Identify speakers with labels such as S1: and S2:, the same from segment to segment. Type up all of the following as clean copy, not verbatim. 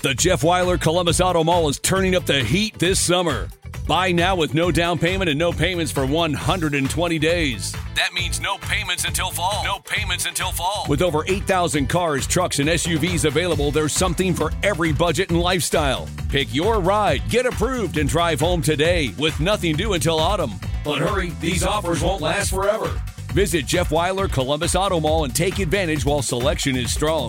S1: The Jeff Weiler Columbus Auto Mall is turning up the heat this summer. Buy now with no down payment and no payments for 120 days. That means no payments until fall. No payments until fall. With over 8,000 cars, trucks, and SUVs available, there's something for every budget and lifestyle. Pick your ride, get approved, and drive home today with nothing due until autumn. But hurry, these offers won't last forever. Visit Jeff Weiler Columbus Auto Mall and take advantage while selection is strong.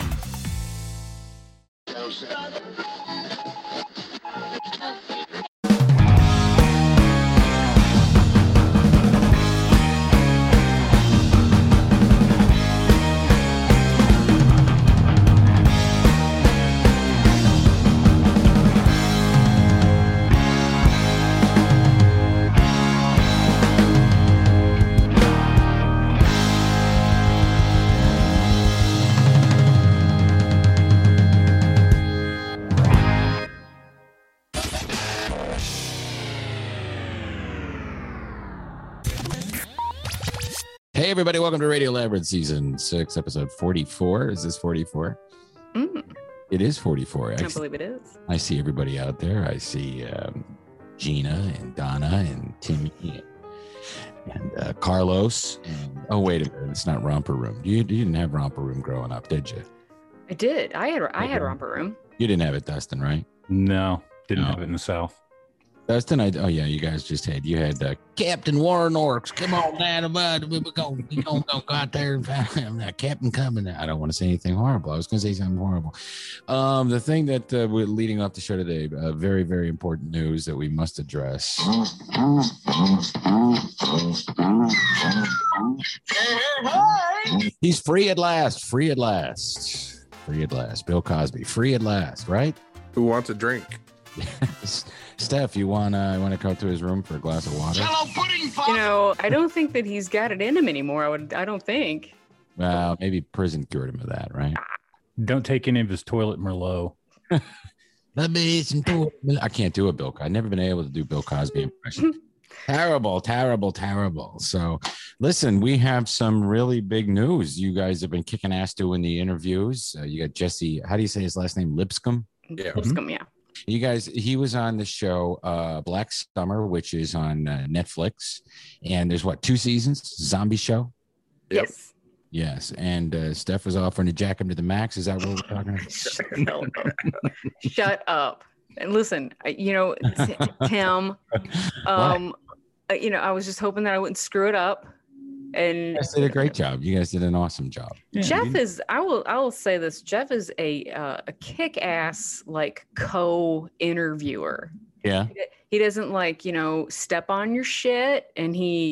S2: Hey, everybody. Welcome to Radio Labyrinth Season 6, Episode 44. Is this 44? It is 44.
S3: I can't believe it is.
S2: I see everybody out there. I see Gina and Donna and Timmy and Carlos. And, oh, wait a minute. It's not Romper Room. You didn't have Romper Room growing up, did you?
S3: I did. I had Romper Room.
S2: You didn't have it, Dustin, right?
S4: No, didn't have it in the South.
S2: Dustin, you guys just had Captain Warren Orks. Come on, Dad, we're going to go out there and find Captain coming. I don't want to say anything horrible. I was going to say something horrible. The thing that we're leading off the show today, very, very important news that we must address. He's free at last. Free at last. Free at last. Bill Cosby. Free at last, right?
S5: Who wants a drink?
S2: Steph, you wanna go to his room for a glass of water?
S3: I don't think that he's got it in him anymore. I don't think.
S2: Well, maybe prison cured him of that, right?
S4: Don't take any of his toilet Merlot.
S2: Let me some toilet. I can't do a Bill. I've never been able to do Bill Cosby impression. Terrible, terrible, terrible. So, listen, we have some really big news. You guys have been kicking ass doing the interviews. You got Jesse. How do you say his last name? Lipscomb.
S5: Yeah.
S3: Lipscomb, yeah.
S2: You guys, he was on the show Black Summer, which is on Netflix, and there's 2 seasons? Zombie show.
S5: Yep.
S2: Yes, and Steph was offering to jack him to the max. Is that what we're talking about?
S3: No. Shut up and listen. Tim. I was just hoping that I wouldn't screw it up. And
S2: you guys did a great job. You guys did an awesome job.
S3: Yeah, Jeff is. I will say this. Jeff is a kick-ass co-interviewer.
S2: Yeah.
S3: He doesn't step on your shit, and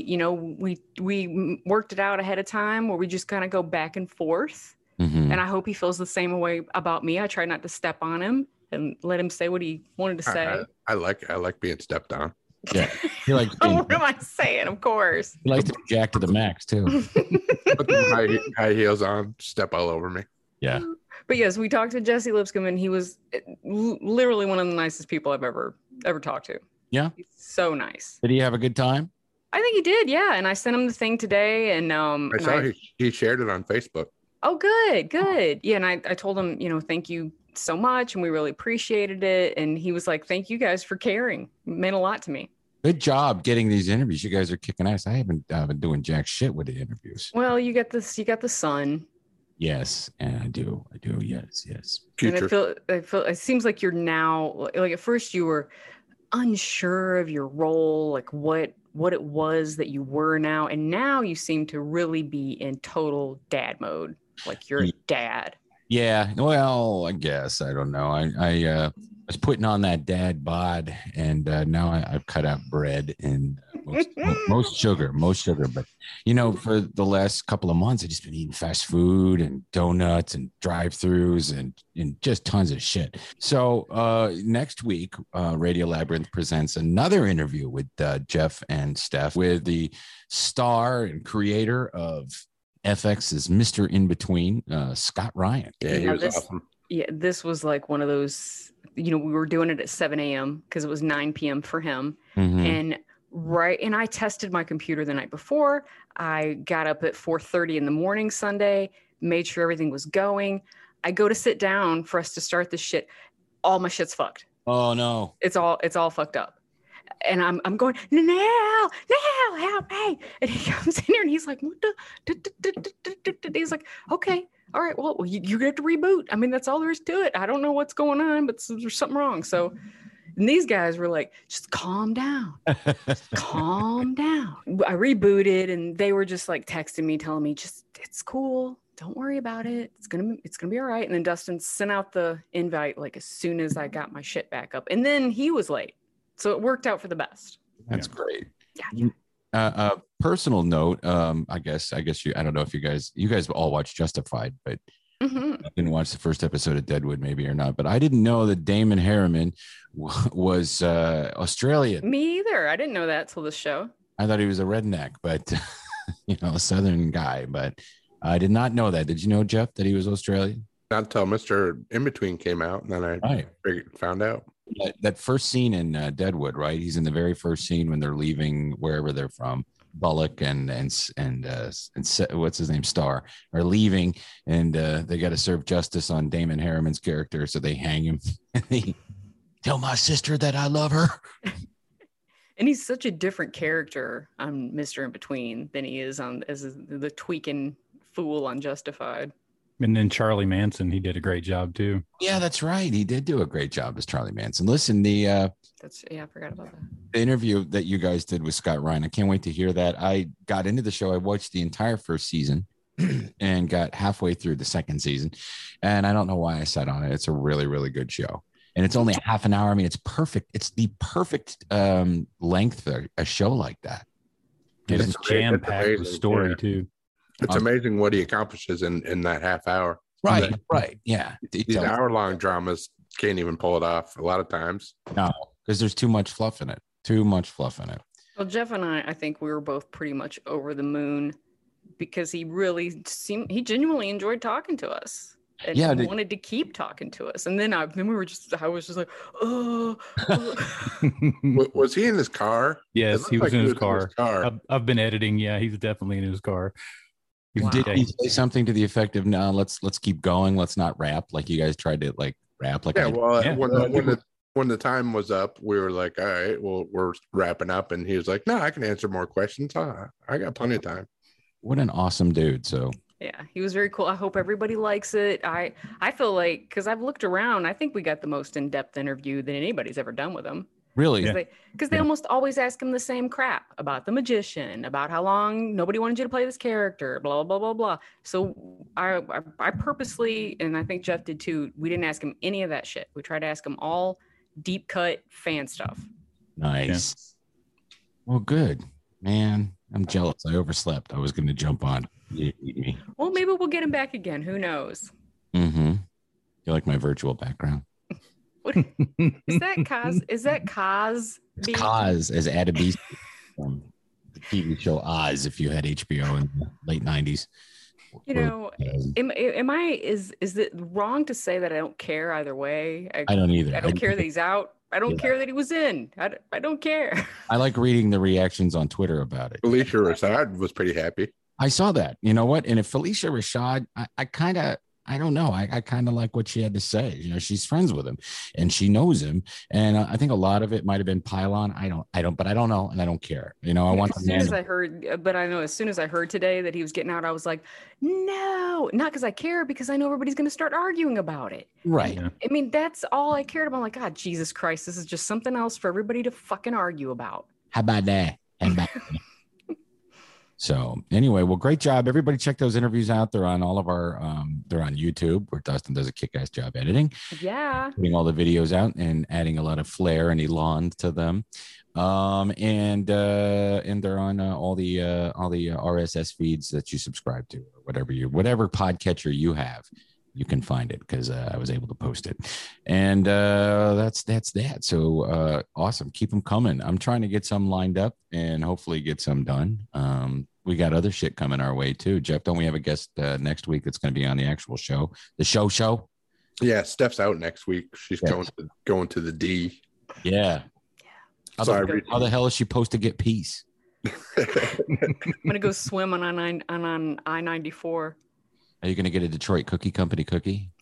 S3: we worked it out ahead of time where we just kind of go back and forth. Mm-hmm. And I hope he feels the same way about me. I try not to step on him and let him say what he wanted to say.
S5: I like being stepped on.
S2: Yeah, he likes.
S3: What am I saying? Of course.
S2: He likes to be jacked to the max too.
S5: Put the high heels on, step all over me.
S2: Yeah.
S3: But yes, we talked to Jesse Lipscomb, and he was literally one of the nicest people I've ever talked to.
S2: Yeah.
S3: He's so nice.
S2: Did he have a good time?
S3: I think he did. Yeah, and I sent him the thing today, and
S5: I saw he shared it on Facebook.
S3: Oh, good. Yeah, and I told him, thank you so much, and we really appreciated it. And he was like, "Thank you guys for caring. It meant a lot to me."
S2: Good job getting these interviews. You guys are kicking ass. I haven't been doing jack shit with the interviews.
S3: Well, you got the sun.
S2: Yes, and I do. Yes.
S3: And I feel it seems like you're now, at first you were unsure of your role, like what it was that you were now, and now you seem to really be in total dad mode, like you're a dad.
S2: Yeah, well, I guess I don't know. I was putting on that dad bod, and now I've cut out bread and most sugar. But for the last couple of months, I've just been eating fast food and donuts and drive-throughs and just tons of shit. So next week, Radio Labyrinth presents another interview with Jeff and Steph with the star and creator of FX's Mr. In Between, Scott Ryan.
S5: Yeah, he was awesome.
S3: Yeah, this was like one of those, we were doing it at 7 a.m. because it was 9 p.m. for him. Mm-hmm. And I tested my computer the night before. I got up at 4:30 in the morning Sunday, made sure everything was going. I go to sit down for us to start this shit. all my shit's fucked.
S2: Oh no.
S3: It's all fucked up. And I'm going, no, help me. And he comes in here and he's like, what the? He's like, okay, all right, well, you have to reboot. I mean, that's all there is to it. I don't know what's going on, but there's something wrong. So, and these guys were like, just calm down. Just calm down. I rebooted and they were just like texting me, telling me, just, it's cool. Don't worry about it. It's gonna be all right. And then Dustin sent out the invite like as soon as I got my shit back up. And then he was late. So it worked out for the best.
S2: That's great.
S3: Yeah.
S2: Personal note, I guess I don't know if you guys all watched Justified, but I didn't watch the first episode of Deadwood maybe or not, but I didn't know that Damon Harriman was Australian.
S3: Me either. I didn't know that till the show.
S2: I thought he was a redneck, but a Southern guy, but I did not know that. Did you know, Jeff, that he was Australian?
S5: Not until Mr. In-Between came out, and then I found out.
S2: That first scene in Deadwood, right? He's in the very first scene when they're leaving wherever they're from. Bullock and what's his name, Starr, are leaving, and they got to serve justice on Damon Harriman's character, so they hang him. Tell my sister that I love her.
S3: And he's such a different character on Mr. In-Between than he is as the tweaking fool on Justified.
S4: And then Charlie Manson, he did a great job too.
S2: Yeah, that's right. He did do a great job as Charlie Manson. Listen, I
S3: forgot about that.
S2: The interview that you guys did with Scott Ryan, I can't wait to hear that. I got into the show. I watched the entire first season and got halfway through the second season. And I don't know why I sat on it. It's a really, really good show. And it's only a half an hour. I mean, it's perfect. It's the perfect length for a show like that.
S4: It's jam-packed with story too.
S5: It's amazing what he accomplishes in that half hour.
S2: Right. Yeah.
S5: These hour-long dramas can't even pull it off a lot of times.
S2: No, because there's too much fluff in it.
S3: Well, Jeff and I think we were both pretty much over the moon because he genuinely enjoyed talking to us. And he wanted to keep talking to us. And then I was just like, oh.
S5: Was he in his car?
S4: Yes, he was in his car. I've been editing. Yeah, he's definitely in his car.
S2: Wow. Did he say something to the effect of, no, let's keep going. Let's not rap like you guys tried to rap. Like,
S5: when the time was up, we were like, all right, well, we're wrapping up. And he was like, no, I can answer more questions. I got plenty of time.
S2: What an awesome dude. So
S3: yeah, he was very cool. I hope everybody likes it. I feel like, because I've looked around, I think we got the most in-depth interview than anybody's ever done with him.
S2: Really?
S3: Because they almost always ask him the same crap about the magician, about how long nobody wanted you to play this character, blah, blah, blah, blah. So I purposely, and I think Jeff did too, we didn't ask him any of that shit. We tried to ask him all deep cut fan stuff.
S2: Nice. Yeah. Well, good. Man, I'm jealous. I overslept. I was going to jump on. You eat me.
S3: Well, maybe we'll get him back again. Who knows?
S2: Mm-hmm. You like my virtual background?
S3: What is that? Kaz? Is that Kaz?
S2: It's Kaz as Adebisi from the TV show Oz. If you had HBO in the late '90s,
S3: is it wrong to say that I don't care either way?
S2: I don't either.
S3: I don't care that he's out. I don't care that he was in. I don't care.
S2: I like reading the reactions on Twitter about it.
S5: Phylicia Rashad was pretty happy.
S2: I saw that. You know what? And if Phylicia Rashad, I don't know. I kind of like what she had to say. She's friends with him and she knows him. And I think a lot of it might've been pylon. I don't know. And I don't care. I want
S3: as soon as I heard today that he was getting out, I was like, no, not because I care, because I know everybody's going to start arguing about it.
S2: Right.
S3: I mean, that's all I cared about. I'm like, God, Jesus Christ, this is just something else for everybody to fucking argue about.
S2: How about that? So anyway, well, great job. Everybody check those interviews out. They're on all of our, they're on YouTube where Dustin does a kick-ass job editing.
S3: Yeah.
S2: Putting all the videos out and adding a lot of flair and elan to them. And they're on all the RSS feeds that you subscribe to, or whatever podcatcher you have. You can find it because I was able to post it. And that's that. So awesome. Keep them coming. I'm trying to get some lined up and hopefully get some done. We got other shit coming our way too. Jeff, don't we have a guest next week that's going to be on the actual show? The show?
S5: Yeah, Steph's out next week. She's going to the D.
S2: Yeah. How the hell is she supposed to get peace?
S3: I'm going to go swim on I-94.
S2: Are you going to get a Detroit Cookie Company cookie?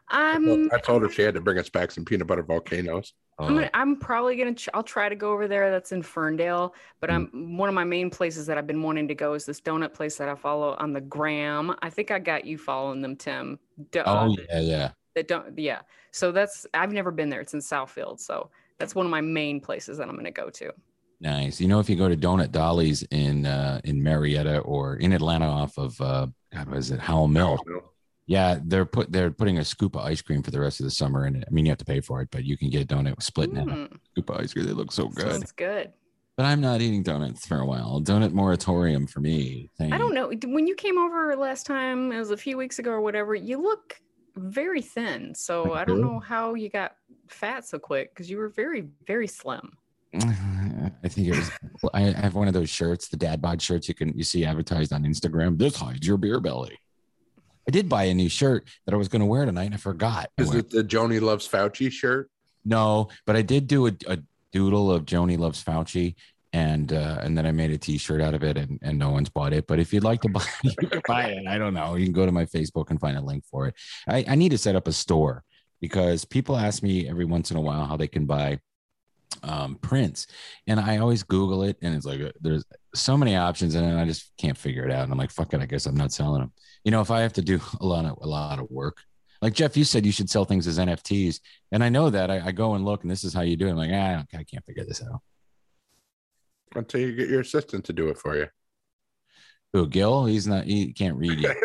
S5: I told her she had to bring us back some peanut butter volcanoes.
S3: I'm probably gonna. I'll try to go over there. That's in Ferndale, but one of my main places that I've been wanting to go is this donut place that I follow on the gram. I think I got you following them, Tim.
S2: Yeah.
S3: So I've never been there. It's in Southfield, so that's one of my main places that I'm gonna go to.
S2: Nice. You know, if you go to Donut Dolly's in Marietta or in Atlanta off of Howell Mill? Yeah, they're putting a scoop of ice cream for the rest of the summer, and I mean you have to pay for it, but you can get a donut split in half. Scoop of ice cream. They look so good.
S3: Sounds good.
S2: But I'm not eating donuts for a while. Donut moratorium for me.
S3: I don't know. When you came over last time, it was a few weeks ago or whatever. You look very thin, so I don't know how you got fat so quick because you were very, very slim.
S2: I think it was. I have one of those shirts, the dad bod shirts you see advertised on Instagram. This hides your beer belly. I did buy a new shirt that I was going to wear tonight, and I forgot.
S5: Is it the Joni Loves Fauci shirt?
S2: No, but I did do a doodle of Joni Loves Fauci, and then I made a T-shirt out of it, and no one's bought it. But if you'd like to buy, you can buy it. I don't know. You can go to my Facebook and find a link for it. I need to set up a store because people ask me every once in a while how they can buy prints, and I always Google it, and it's like there's so many options, and I just can't figure it out. And I'm like, fuck it, I guess I'm not selling them. You know, if I have to do a lot of work, like Jeff, you said you should sell things as NFTs, and I know that I go and look, and this is how you do it. I'm like, I can't figure this out
S5: until you get your assistant to do it for you.
S2: Who, Gil? He can't read yet.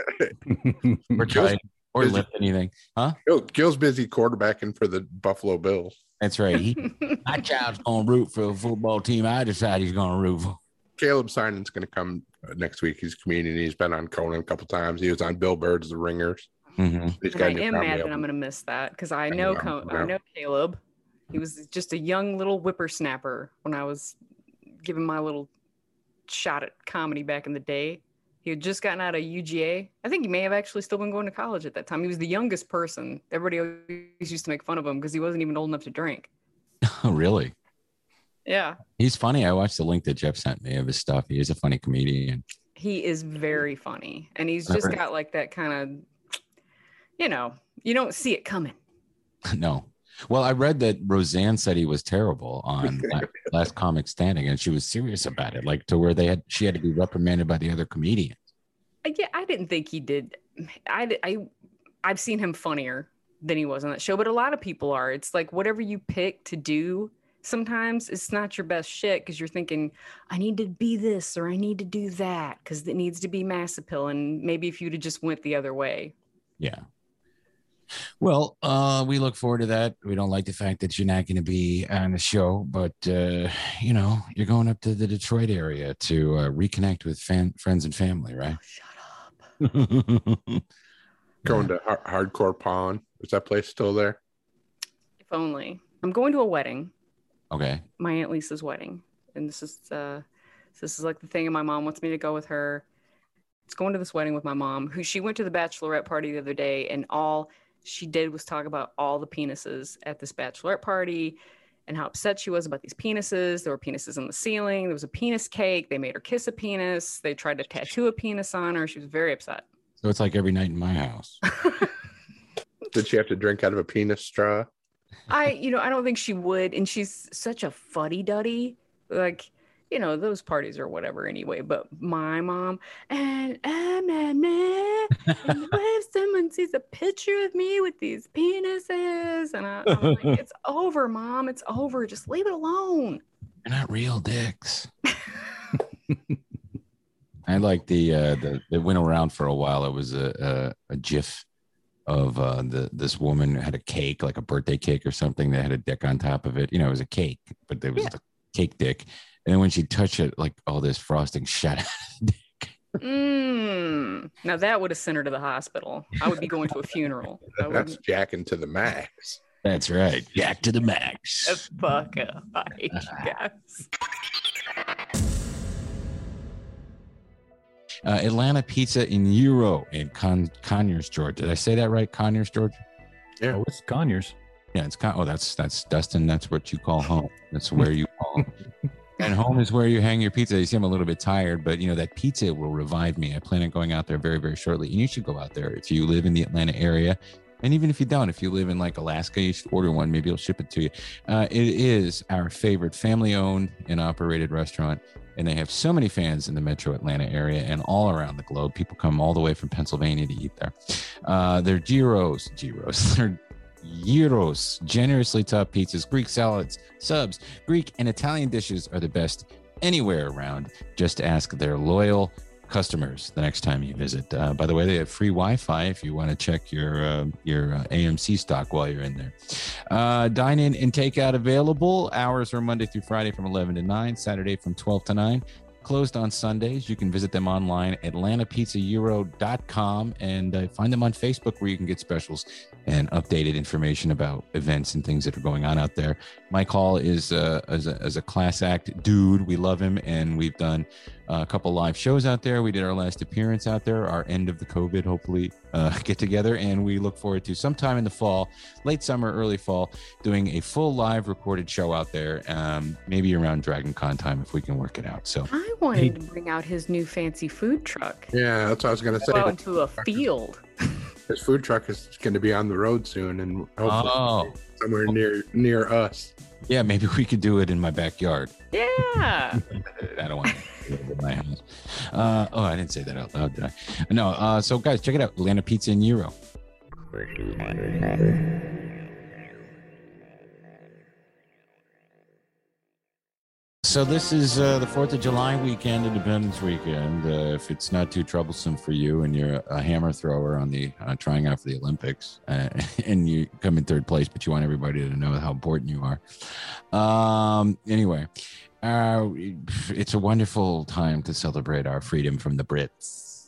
S2: or lift anything, huh?
S5: Gil's busy quarterbacking for the Buffalo Bills.
S2: That's right. My child's gonna root for a football team I decide he's gonna root for.
S5: Caleb Sinon's going to come next week. He's a comedian. He's been on Conan a couple times. He was on Bill Bird's The Ringers.
S3: Mm-hmm. I am mad that I'm going to miss that because I know Caleb. He was just a young little whippersnapper when I was giving my little shot at comedy back in the day. He had just gotten out of UGA. I think he may have actually still been going to college at that time. He was the youngest person. Everybody always used to make fun of him because he wasn't even old enough to drink.
S2: Oh, really?
S3: Yeah.
S2: He's funny. I watched the link that Jeff sent me of his stuff. He is a funny comedian.
S3: He is very funny. And he's just got like that kind of, you don't see it coming.
S2: No. Well, I read that Roseanne said he was terrible on Last Comic Standing, and she was serious about it, like to where she had to be reprimanded by the other comedians.
S3: Yeah, I didn't think he did. I've seen him funnier than he was on that show, but a lot of people are. It's like whatever you pick to do, sometimes it's not your best shit because you're thinking, I need to be this or I need to do that because it needs to be mass appeal. And maybe if you'd have just went the other way.
S2: Yeah. Well, we look forward to that. We don't like the fact that you're not going to be on the show, but, you're going up to the Detroit area to reconnect with friends and family, right?
S3: Oh, shut up.
S5: Going to Hardcore Pawn. Is that place still there?
S3: If only. I'm going to a wedding.
S2: Okay.
S3: My Aunt Lisa's wedding. And this is like the thing, and my mom wants me to go with her. It's going to this wedding with my mom, who she went to the bachelorette party the other day, and all she did was talk about all the penises at this bachelorette party and how upset she was about these penises. There were penises on the ceiling. There was a penis cake. They made her kiss a penis. They tried to tattoo a penis on her. She was very upset.
S2: So it's like every night in my house.
S5: Did she have to drink out of a penis straw?
S3: I don't think she would. And she's such a fuddy-duddy. Like, those parties or whatever anyway. But my mom, and what if someone sees a picture of me with these penises? And I'm like, it's over, Mom. It's over. Just leave it alone.
S2: They're not real dicks. I like it went around for a while. It was a GIF of this woman who had a cake, like a birthday cake or something, that had a dick on top of it. It was a cake, but there was a cake dick. And then when she touched it, like all this frosting shot out of the dick.
S3: Now that would have sent her to the hospital. I would be going to a funeral.
S5: That's jacking to the max.
S2: That's right. Jack to the max.
S3: Fuck up. I hate you guys.
S2: Atlanta Pizza in Euro in Conyers, Georgia. Did I say that right? Conyers, Georgia?
S5: Yeah.
S4: Oh, it's Conyers.
S2: Yeah, it's that's Dustin. That's what you call home. That's where you call home. And home is where you hang your pizza. You see, I'm a little bit tired, but that pizza will revive me. I plan on going out there very, very shortly. And you should go out there if you live in the Atlanta area. And even if you don't, if you live in like Alaska, you should order one. Maybe I'll ship it to you. It is our favorite family-owned and operated restaurant. And they have so many fans in the metro Atlanta area and all around the globe. People come all the way from Pennsylvania to eat there. They're they're gyros, generously topped pizzas, Greek salads, subs, Greek and Italian dishes are the best anywhere around. Just ask their loyal customers the next time you visit. By the way, they have free Wi-Fi if you want to check your AMC stock while you're in there. Dine in and takeout available. Hours are Monday through Friday from 11 to 9, Saturday from 12 to 9. Closed on Sundays. You can visit them online, atlantapizzaeuro.com, and find them on Facebook where you can get specials and updated information about events and things that are going on out there. Mike Hall is as a class act dude. We love him, and we've done a couple live shows out there. We did our last appearance out there, our end of the COVID, hopefully, get together, and we look forward to sometime in the fall, late summer, early fall, doing a full live recorded show out there, maybe around Dragon Con time if we can work it out. So
S3: I wanted to bring out his new fancy food truck.
S5: Yeah, that's what I was going to say.
S3: Go out into a field.
S5: His food truck is going to be on the road soon, and hopefully somewhere near us.
S2: Yeah, maybe we could do it in my backyard.
S3: Yeah.
S2: I don't want to do it in my house. I didn't say that out loud, did I? No. So guys, check it out. Atlanta Pizza and Euro. So this is the 4th of July weekend, Independence weekend. If it's not too troublesome for you and you're a hammer thrower on the trying out for the Olympics and you come in third place, but you want everybody to know how important you are. Anyway, it's a wonderful time to celebrate our freedom from the Brits,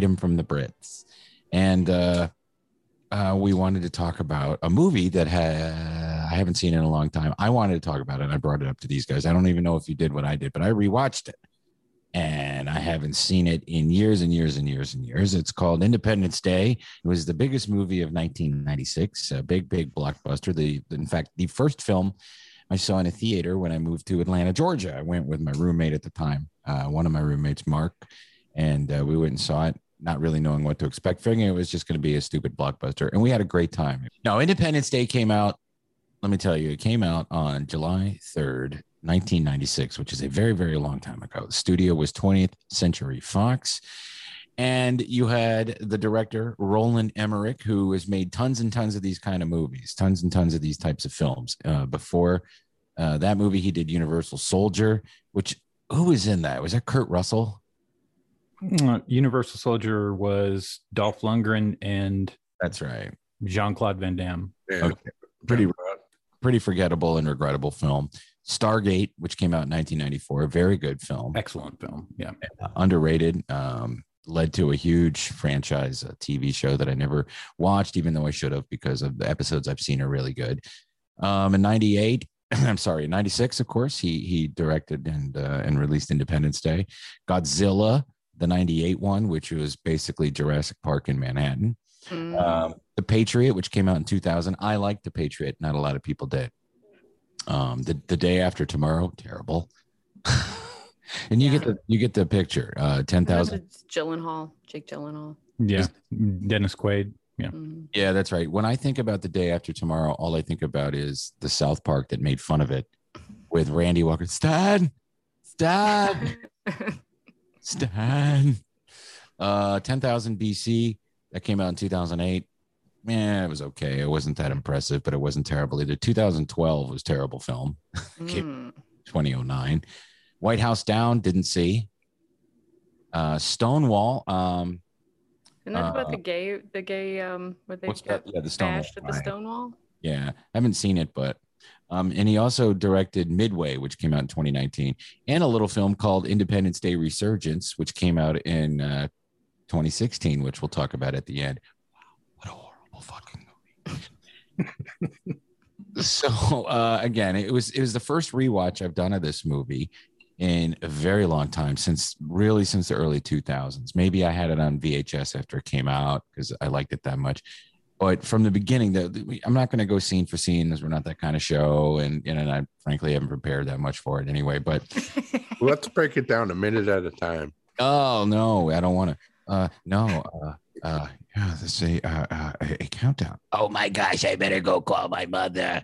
S2: And we wanted to talk about a movie that I haven't seen in a long time. I wanted to talk about it, and I brought it up to these guys. I don't even know if you did what I did, but I rewatched it, and I haven't seen it in years and years and years and years. It's called Independence Day. It was the biggest movie of 1996, a big blockbuster. In fact, the first film I saw in a theater when I moved to Atlanta, Georgia. I went with my roommate at the time, one of my roommates, Mark, and we went and saw it, not really knowing what to expect, figuring it was just going to be a stupid blockbuster. And we had a great time. Now, Independence Day came out, let me tell you, it came out on July 3rd, 1996, which is a very, very long time ago. The studio was 20th Century Fox. And you had the director, Roland Emmerich, who has made tons and tons of these kind of movies, tons and tons of these types of films. Before that movie, he did Universal Soldier, who was in that? Was that Kurt Russell?
S4: Universal Soldier was Dolph Lundgren and
S2: that's right,
S4: Jean-Claude Van Damme.
S5: Yeah.
S2: Okay. Pretty forgettable and regrettable film. Stargate, which came out in 1994, a very good film.
S4: Excellent film. Yeah.
S2: Underrated. Led to a huge franchise, a TV show that I never watched, even though I should have, because of the episodes I've seen are really good. In 96, of course, he directed and released Independence Day. Godzilla, the 98 one, which was basically Jurassic Park in Manhattan. The Patriot, which came out in 2000. I liked The Patriot. Not a lot of people did. The Day After Tomorrow, terrible. And you get the picture. 10,000.
S3: Jake Gyllenhaal.
S4: Yeah, Dennis Quaid. Yeah,
S2: yeah, that's right. When I think about The Day After Tomorrow, all I think about is the South Park that made fun of it with Randy Walker. Stan. 10,000 BC. That came out in 2008. It was okay. It wasn't that impressive, but it wasn't terrible either. 2012 was a terrible film. 2009. White House Down, didn't see. Stonewall.
S3: Isn't that about the gay where they got
S2: the Stonewall
S3: bashed at the Stonewall?
S2: Yeah, I haven't seen it, but and he also directed Midway, which came out in 2019, and a little film called Independence Day Resurgence, which came out in 2016, which we'll talk about at the end. Wow, what a horrible fucking movie. So again, it was the first rewatch I've done of this movie in a very long time, since the early 2000s. Maybe I had it on VHS after it came out because I liked it that much. But from the beginning, I'm not going to go scene for scene, as we're not that kind of show, and I frankly haven't prepared that much for it anyway. But
S5: let's break it down a minute at a time.
S2: Oh no, I don't want to. No, Yeah, let's say a countdown. Oh my gosh, I better go call my mother.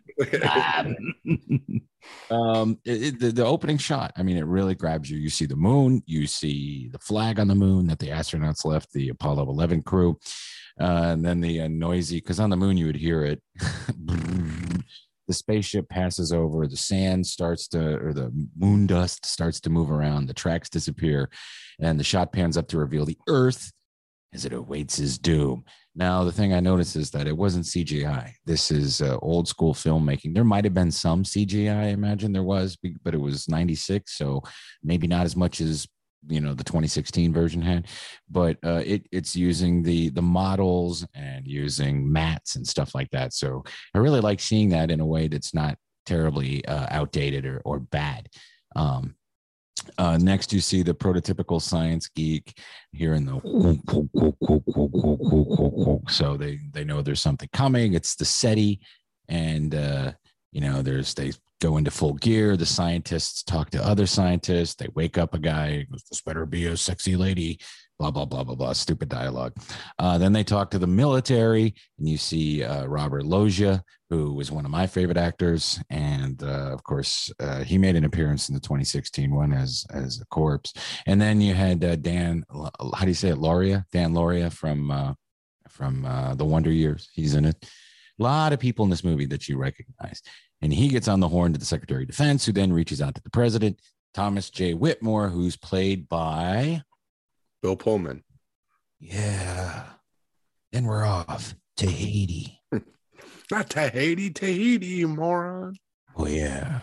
S2: The opening shot, I mean, it really grabs you. You see the moon, you see the flag on the moon that the astronauts left, the Apollo 11 crew, and then the noisy, because on the moon you would hear it. The spaceship passes over, the sand starts to, or the moon dust starts to move around, the tracks disappear, and the shot pans up to reveal the Earth as it awaits his doom. Now, the thing I noticed is that it wasn't CGI. This is old school filmmaking. There might have been some CGI, I imagine there was, but it was 96, so maybe not as much as the 2016 version had, but it's using the models and using mats and stuff like that. So I really like seeing that in a way that's not terribly outdated or bad. Next, you see the prototypical science geek hearing the so they know there's something coming. It's the SETI, and they go into full gear. The scientists talk to other scientists. They wake up a guy. This better be a sexy lady. Blah blah blah blah blah. Stupid dialogue. Then they talk to the military, and you see Robert Loggia, who was one of my favorite actors, and of course he made an appearance in the 2016 one as a corpse. And then you had Dan. How do you say it? Lauria? Dan Lauria from the Wonder Years. He's in it. A lot of people in this movie that you recognize. And he gets on the horn to the Secretary of Defense, who then reaches out to the president, Thomas J. Whitmore, who's played by
S5: Bill Pullman.
S2: Yeah. Then we're off to Haiti.
S5: Not Tahiti, you moron.
S2: Oh, yeah.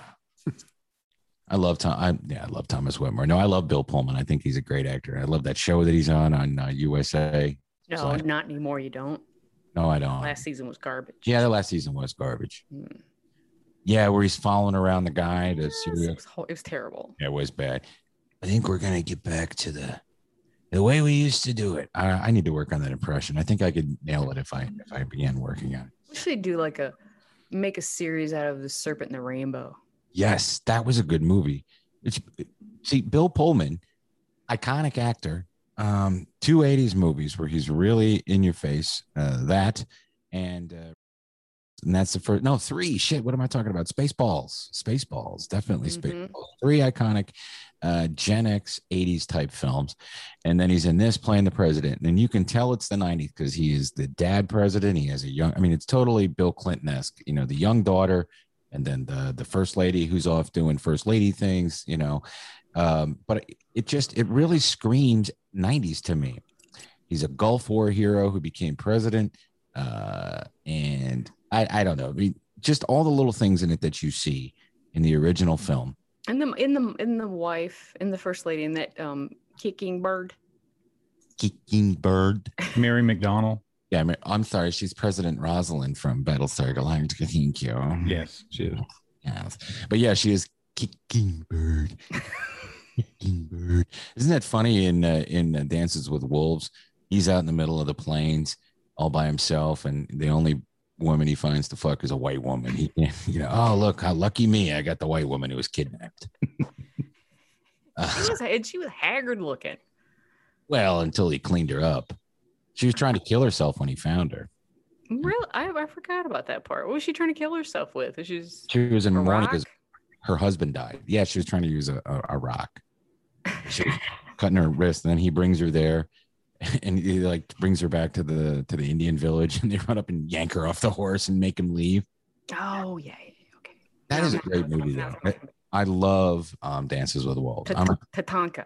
S2: I love Thomas Whitmore. No, I love Bill Pullman. I think he's a great actor. I love that show that he's on USA.
S3: No, not anymore. You don't.
S2: No, I don't.
S3: Last season was garbage.
S2: Yeah, the last season was garbage. Yeah, where he's following around the guy to see.
S3: It was terrible.
S2: Yeah, it was bad. I think we're gonna get back to the way we used to do it. I need to work on that impression. I think I could nail it if I began working on it.
S3: We should do make a series out of The Serpent and the Rainbow.
S2: Yes, that was a good movie. See, Bill Pullman, iconic actor. 2 80s movies where he's really in your face. That and that's the first. No, 3. Shit, what am I talking about? Spaceballs, definitely Spaceballs. 3 iconic Gen X 80s type films, and then he's in this playing the president, and you can tell it's the 90s because he is the dad president. He has it's totally Bill Clinton-esque. The young daughter, and then the first lady who's off doing first lady things. But it really screams 90s to me. He's a Gulf War hero who became president, and I don't know. I mean, just all the little things in it that you see in the original film.
S3: And the wife and the first lady in that Kicking Bird.
S4: Mary McDonnell.
S2: Yeah, I'm sorry. She's President Rosalind from Battlestar Galactica. Thank you.
S4: Yes, she is.
S2: Yes, but yeah, she is Kicking Bird. Bird. Isn't that funny in Dances with Wolves? He's out in the middle of the plains all by himself, and the only woman he finds to fuck is a white woman. He oh, look how lucky me, I got the white woman who was kidnapped.
S3: She was haggard looking.
S2: Well, until he cleaned her up. She was trying to kill herself when he found her.
S3: Really? I forgot about that part. What was she trying to kill herself with? She
S2: was in mourning because her husband died. Yeah, she was trying to use a rock. She was cutting her wrist, and then he brings her there, and he brings her back to the Indian village, and they run up and yank her off the horse and make him leave.
S3: Oh yeah, okay.
S2: That is a great movie, though. I love Dances with Wolves.
S3: Tatanka.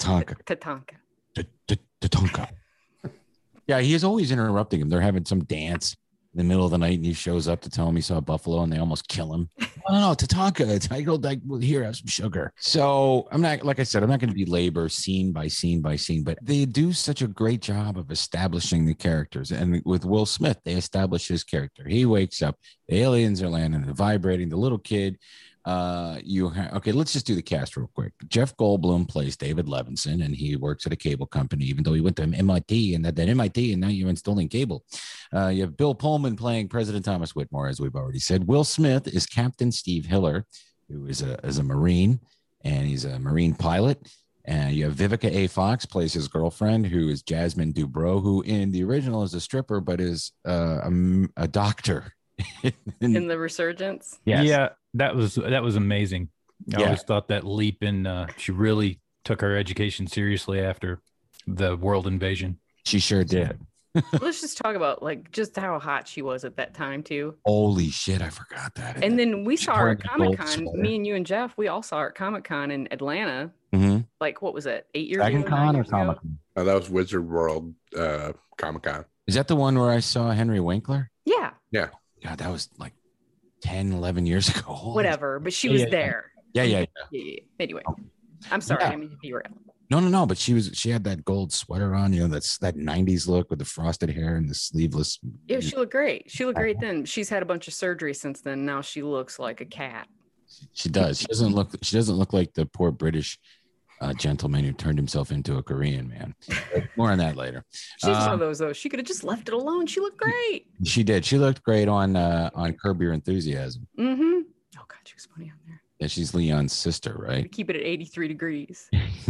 S2: Yeah, he is always interrupting him. They're having some dance in the middle of the night, and he shows up to tell him he saw a buffalo, and they almost kill him. No, Tatanka. Here, have some sugar. So I'm not, like I said, I'm not going to belabor scene by scene by scene, but they do such a great job of establishing the characters. And with Will Smith, they establish his character. He wakes up, the aliens are landing, they're vibrating, the little kid. Okay, let's just do the cast real quick. Jeff Goldblum plays David Levinson, and he works at a cable company, even though he went to MIT and now you're installing cable. You have Bill Pullman playing President Thomas Whitmore, as we've already said. Will Smith is Captain Steve Hiller, who is a Marine, and he's a Marine pilot. And you have Vivica A. Fox plays his girlfriend, who is Jasmine Dubrow, who in the original is a stripper, but is a doctor.
S3: In the Resurgence.
S4: Yes. Yeah, that was amazing. I always thought that leap in she really took her education seriously after the world invasion.
S2: She sure did.
S3: Let's just talk about like just how hot she was at that time too.
S2: Holy shit, I forgot that.
S3: And then we saw her at Comic-Con. Me and you and Jeff, we all saw her at Comic-Con in Atlanta.
S2: Mm-hmm.
S3: Like, what was it? 8 years
S2: Dragon
S3: ago?
S2: Con or Comic-Con?
S5: Oh, that was Wizard World Comic-Con.
S2: Is that the one where I saw Henry Winkler?
S3: Yeah.
S5: Yeah.
S2: God, that was like 10, 11 years ago. Holy
S3: whatever, but she was there.
S2: Yeah.
S3: Anyway, I'm sorry. I mean to be real.
S2: No, but she had that gold sweater on, that's that 90s look with the frosted hair and the sleeveless.
S3: Yeah, she looked great. She looked great then. She's had a bunch of surgery since then. Now she looks like a cat.
S2: She does. She doesn't look like the poor British gentleman who turned himself into a Korean man. More on that later.
S3: She's one of those though. She could have just left it alone. She looked great.
S2: She did. She looked great on Curb Your Enthusiasm.
S3: Mm-hmm. Oh God, she was funny on there.
S2: Yeah, she's Leon's sister, right?
S3: Keep it at 83 degrees.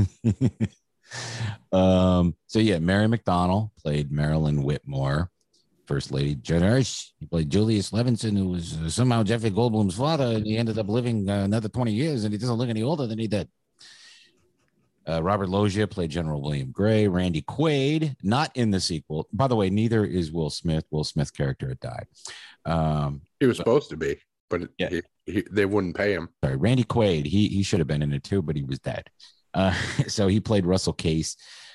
S2: So yeah, Mary McDonnell played Marilyn Whitmore, First Lady Judge. He played Julius Levinson, who was somehow Jeffrey Goldblum's father, and he ended up living another 20 years, and he doesn't look any older than he did. Robert Loggia played General William Gray. Randy Quaid, not in the sequel. By the way, neither is Will Smith. Will Smith's character had died.
S5: He was supposed to be, but they wouldn't pay him.
S2: Sorry, Randy Quaid. He should have been in it too, but he was dead. So he played Russell Case.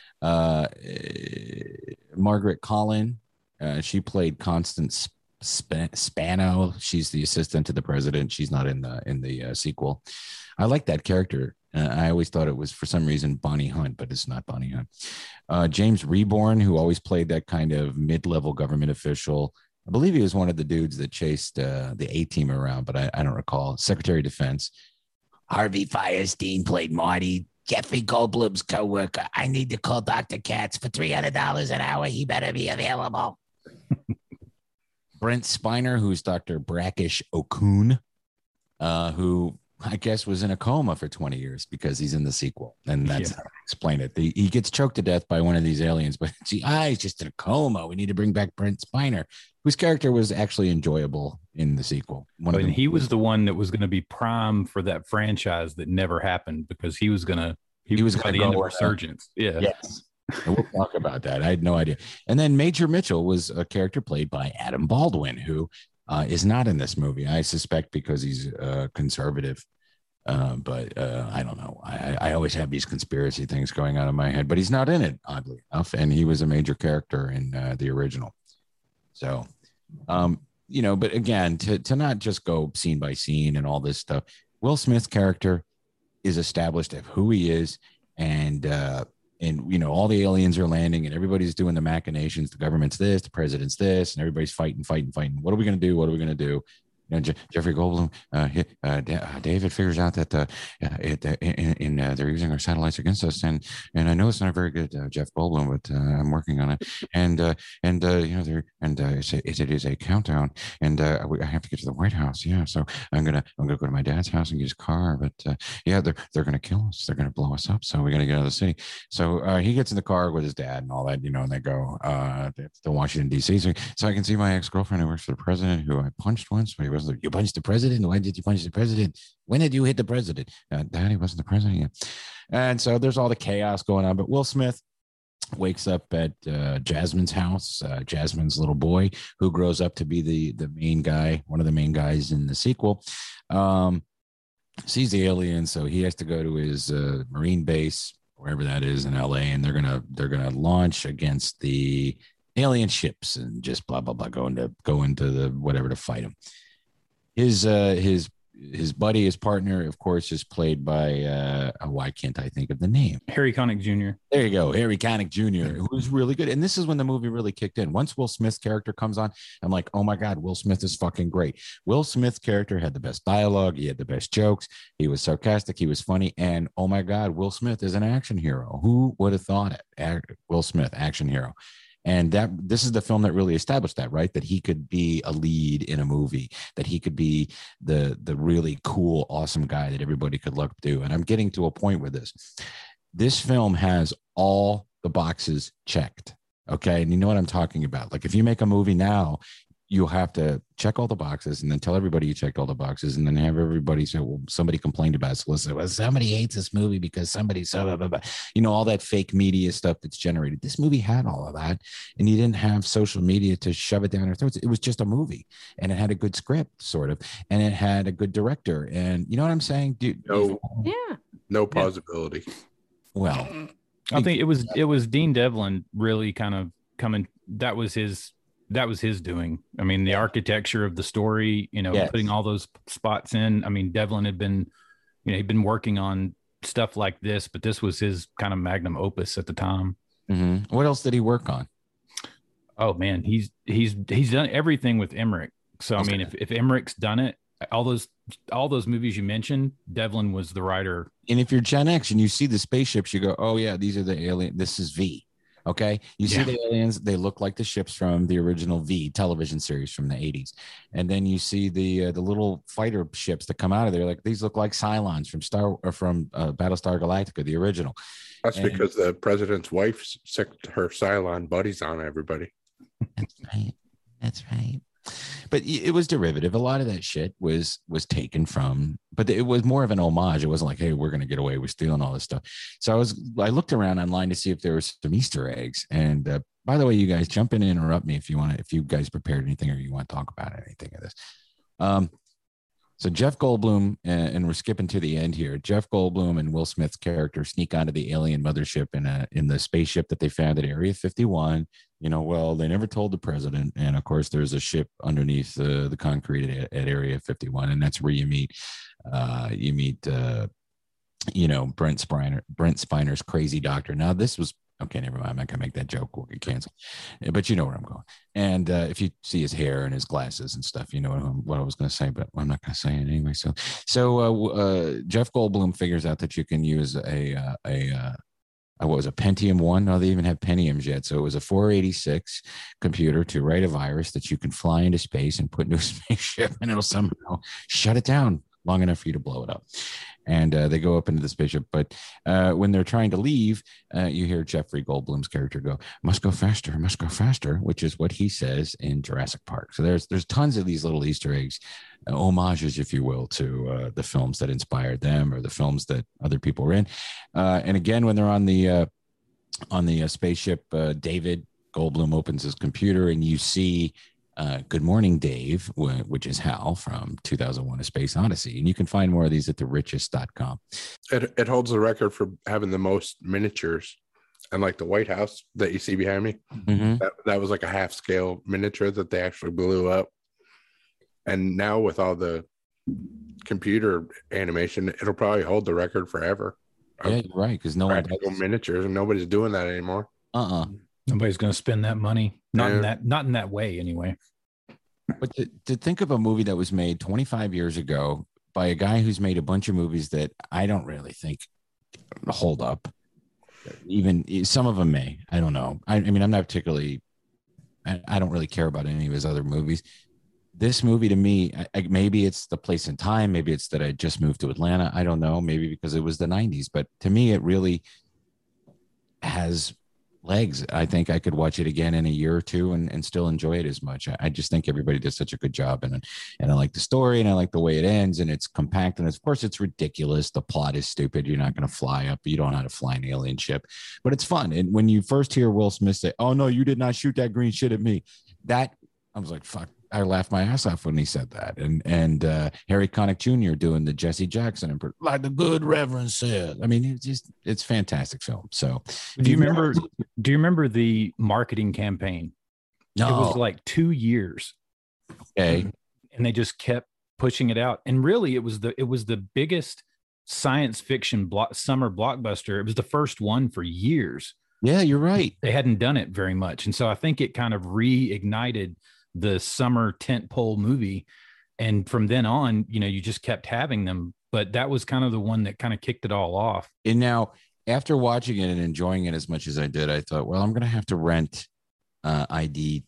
S2: Margaret Collin, she played Constance Spano. She's the assistant to the president. She's not in the sequel. I like that character. I always thought it was, for some reason, Bonnie Hunt, but it's not Bonnie Hunt. James Reborn, who always played that kind of mid-level government official. I believe he was one of the dudes that chased the A-Team around, but I don't recall. Secretary of Defense. Harvey Fierstein played Marty, Jeffrey Goldblum's co-worker. I need to call Dr. Katz for $300 an hour. He better be available. Brent Spiner, who's Dr. Brackish Okun, who I guess was in a coma for 20 years because he's in the sequel. And that's how I explain it. He gets choked to death by one of these aliens, but he's just in a coma. We need to bring back Brent Spiner, whose character was actually enjoyable in the sequel.
S4: And he was the one that was going to be prime for that franchise that never happened because he was going to by the end of Resurgence. Yeah.
S2: Yes. And we'll talk about that. I had no idea. And then Major Mitchell was a character played by Adam Baldwin, who is not in this movie. I suspect because he's conservative. But I don't know. I always have these conspiracy things going on in my head, but he's not in it, oddly enough. And he was a major character in the original. So, but again, to not just go scene by scene and all this stuff, Will Smith's character is established of who he is. And all the aliens are landing and everybody's doing the machinations. The government's this, the president's this, and everybody's fighting. What are we going to do? Jeffrey Goldblum, David figures out that they're using our satellites against us, and I know it's not very good, Jeff Goldblum, but I'm working on it, it is a countdown, and I have to get to the White House, so I'm gonna go to my dad's house and get his car, but they're gonna kill us, they're gonna blow us up, so we gotta get out of the city. So he gets in the car with his dad and all that, and they go to Washington D.C. So I can see my ex-girlfriend who works for the president, who I punched once, but he was like, you punched the president? Why did you punch the president? When did you hit the president? Dad, he wasn't the president yet. And so there's all the chaos going on. But Will Smith wakes up at Jasmine's house, Jasmine's little boy, who grows up to be the main guy, one of the main guys in the sequel. Sees the alien, so he has to go to his Marine base, wherever that is in LA, and they're gonna launch against the alien ships and just blah blah blah, go into the whatever to fight him. His buddy, his partner, of course, is played by why can't I think of the name?
S4: Harry Connick Jr.
S2: There you go, Harry Connick Jr., who's really good. And this is when the movie really kicked in. Once Will Smith's character comes on, I'm like, oh my God, Will Smith is fucking great. Will Smith's character had the best dialogue. He had the best jokes. He was sarcastic. He was funny. And oh my God, Will Smith is an action hero. Who would have thought it? Will Smith, action hero. And this is the film that really established that, right? That he could be a lead in a movie, that he could be the really cool, awesome guy that everybody could look to. And I'm getting to a point with this. This film has all the boxes checked. Okay. And you know what I'm talking about? Like if you make a movie now, you'll have to check all the boxes and then tell everybody you checked all the boxes and then have everybody say, well, somebody complained about it. So listen, well, somebody hates this movie because somebody saw, blah, blah, blah. You know, all that fake media stuff that's generated. This movie had all of that, and you didn't have social media to shove it down our throats. It was just a movie, and it had a good script, sort of, and it had a good director. And you know what I'm saying?
S5: No possibility.
S2: Well,
S4: I think it was Dean Devlin really kind of coming. That was his doing. I mean, the architecture of the story, putting all those spots in. I mean, Devlin had been, he'd been working on stuff like this, but this was his kind of magnum opus at the time.
S2: Mm-hmm. What else did he work on?
S4: Oh man, he's done everything with Emmerich. So I mean, if Emmerich's done it, all those movies you mentioned, Devlin was the writer.
S2: And if you're Gen X and you see the spaceships, you go, oh yeah, these are the alien. This is V. Okay. You see the aliens, they look like the ships from the original V television series from the 80s. And then you see the little fighter ships that come out of there. Like these look like Cylons from Battlestar Galactica, the original.
S5: That's because the president's wife sicked her Cylon buddies on everybody.
S2: That's right. But it was derivative. A lot of that shit was taken from, but it was more of an homage. It wasn't like, hey, we're going to get away with stealing all this stuff. So I looked around online to see if there were some Easter eggs. And by the way, you guys jump in and interrupt me if you guys prepared anything or you want to talk about anything of this. So Jeff Goldblum, and we're skipping to the end here. Jeff Goldblum and Will Smith's character sneak onto the alien mothership in the spaceship that they found at Area 51. Well, they never told the president. And of course, there's a ship underneath the concrete at Area 51, and that's where you meet Brent Spiner's crazy doctor. Now, this was okay. Never mind. I'm not gonna make that joke. We'll get canceled. But you know where I'm going. And if you see his hair and his glasses and stuff, you know what I was going to say. But I'm not going to say it anyway. So Jeff Goldblum figures out that you can use a Pentium 1? No, they even have Pentiums yet. So it was a 486 computer to write a virus that you can fly into space and put into a spaceship, and it'll somehow shut it down long enough for you to blow it up. And they go up into the spaceship. But when they're trying to leave, you hear Jeffrey Goldblum's character go, must go faster, which is what he says in Jurassic Park. So there's tons of these little Easter eggs, homages, if you will, to the films that inspired them or the films that other people were in. And again, when they're on the spaceship, David Goldblum opens his computer and you see Good Morning Dave, which is Hal from 2001: A Space Odyssey. And you can find more of these at therichest.com.
S5: It holds the record for having the most miniatures. And like the White House that you see behind me, that was like a half scale miniature that they actually blew up. And now with all the computer animation, it'll probably hold the record forever.
S2: Yeah, you're right. Because no one
S5: does miniatures, and nobody's doing that anymore.
S4: Nobody's going to spend that money. Not in that way, anyway.
S2: But to think of a movie that was made 25 years ago by a guy who's made a bunch of movies that I don't really think hold up. Even some of them may. I don't know. I mean, I'm not particularly. I don't really care about any of his other movies. This movie to me, maybe it's the place and time. Maybe it's that I just moved to Atlanta. I don't know. Maybe because it was the 90s. But to me, it really has legs. I think I could watch it again in a year or two and still enjoy it as much. I just think everybody does such a good job. And I like the story and I like the way it ends, and it's compact. And of course it's ridiculous. The plot is stupid. You're not going to fly up. You don't know how to fly an alien ship, but it's fun. And when you first hear Will Smith say, "Oh no, you did not shoot that green shit at me," I was like, fuck. I laughed my ass off when he said that. And Harry Connick Jr. doing the Jesse Jackson, like the good Reverend said. I mean, it's fantastic film. So
S4: do you remember the marketing campaign? No. It was like 2 years.
S2: Okay.
S4: And they just kept pushing it out. And really it was the biggest science fiction summer blockbuster. It was the first one for years.
S2: Yeah, you're right.
S4: They hadn't done it very much. And so I think it kind of reignited the summer tentpole movie, and from then on, you just kept having them. But that was kind of the one that kind of kicked it all off.
S2: And now, after watching it and enjoying it as much as I did, I thought, well, I'm going to have to rent ID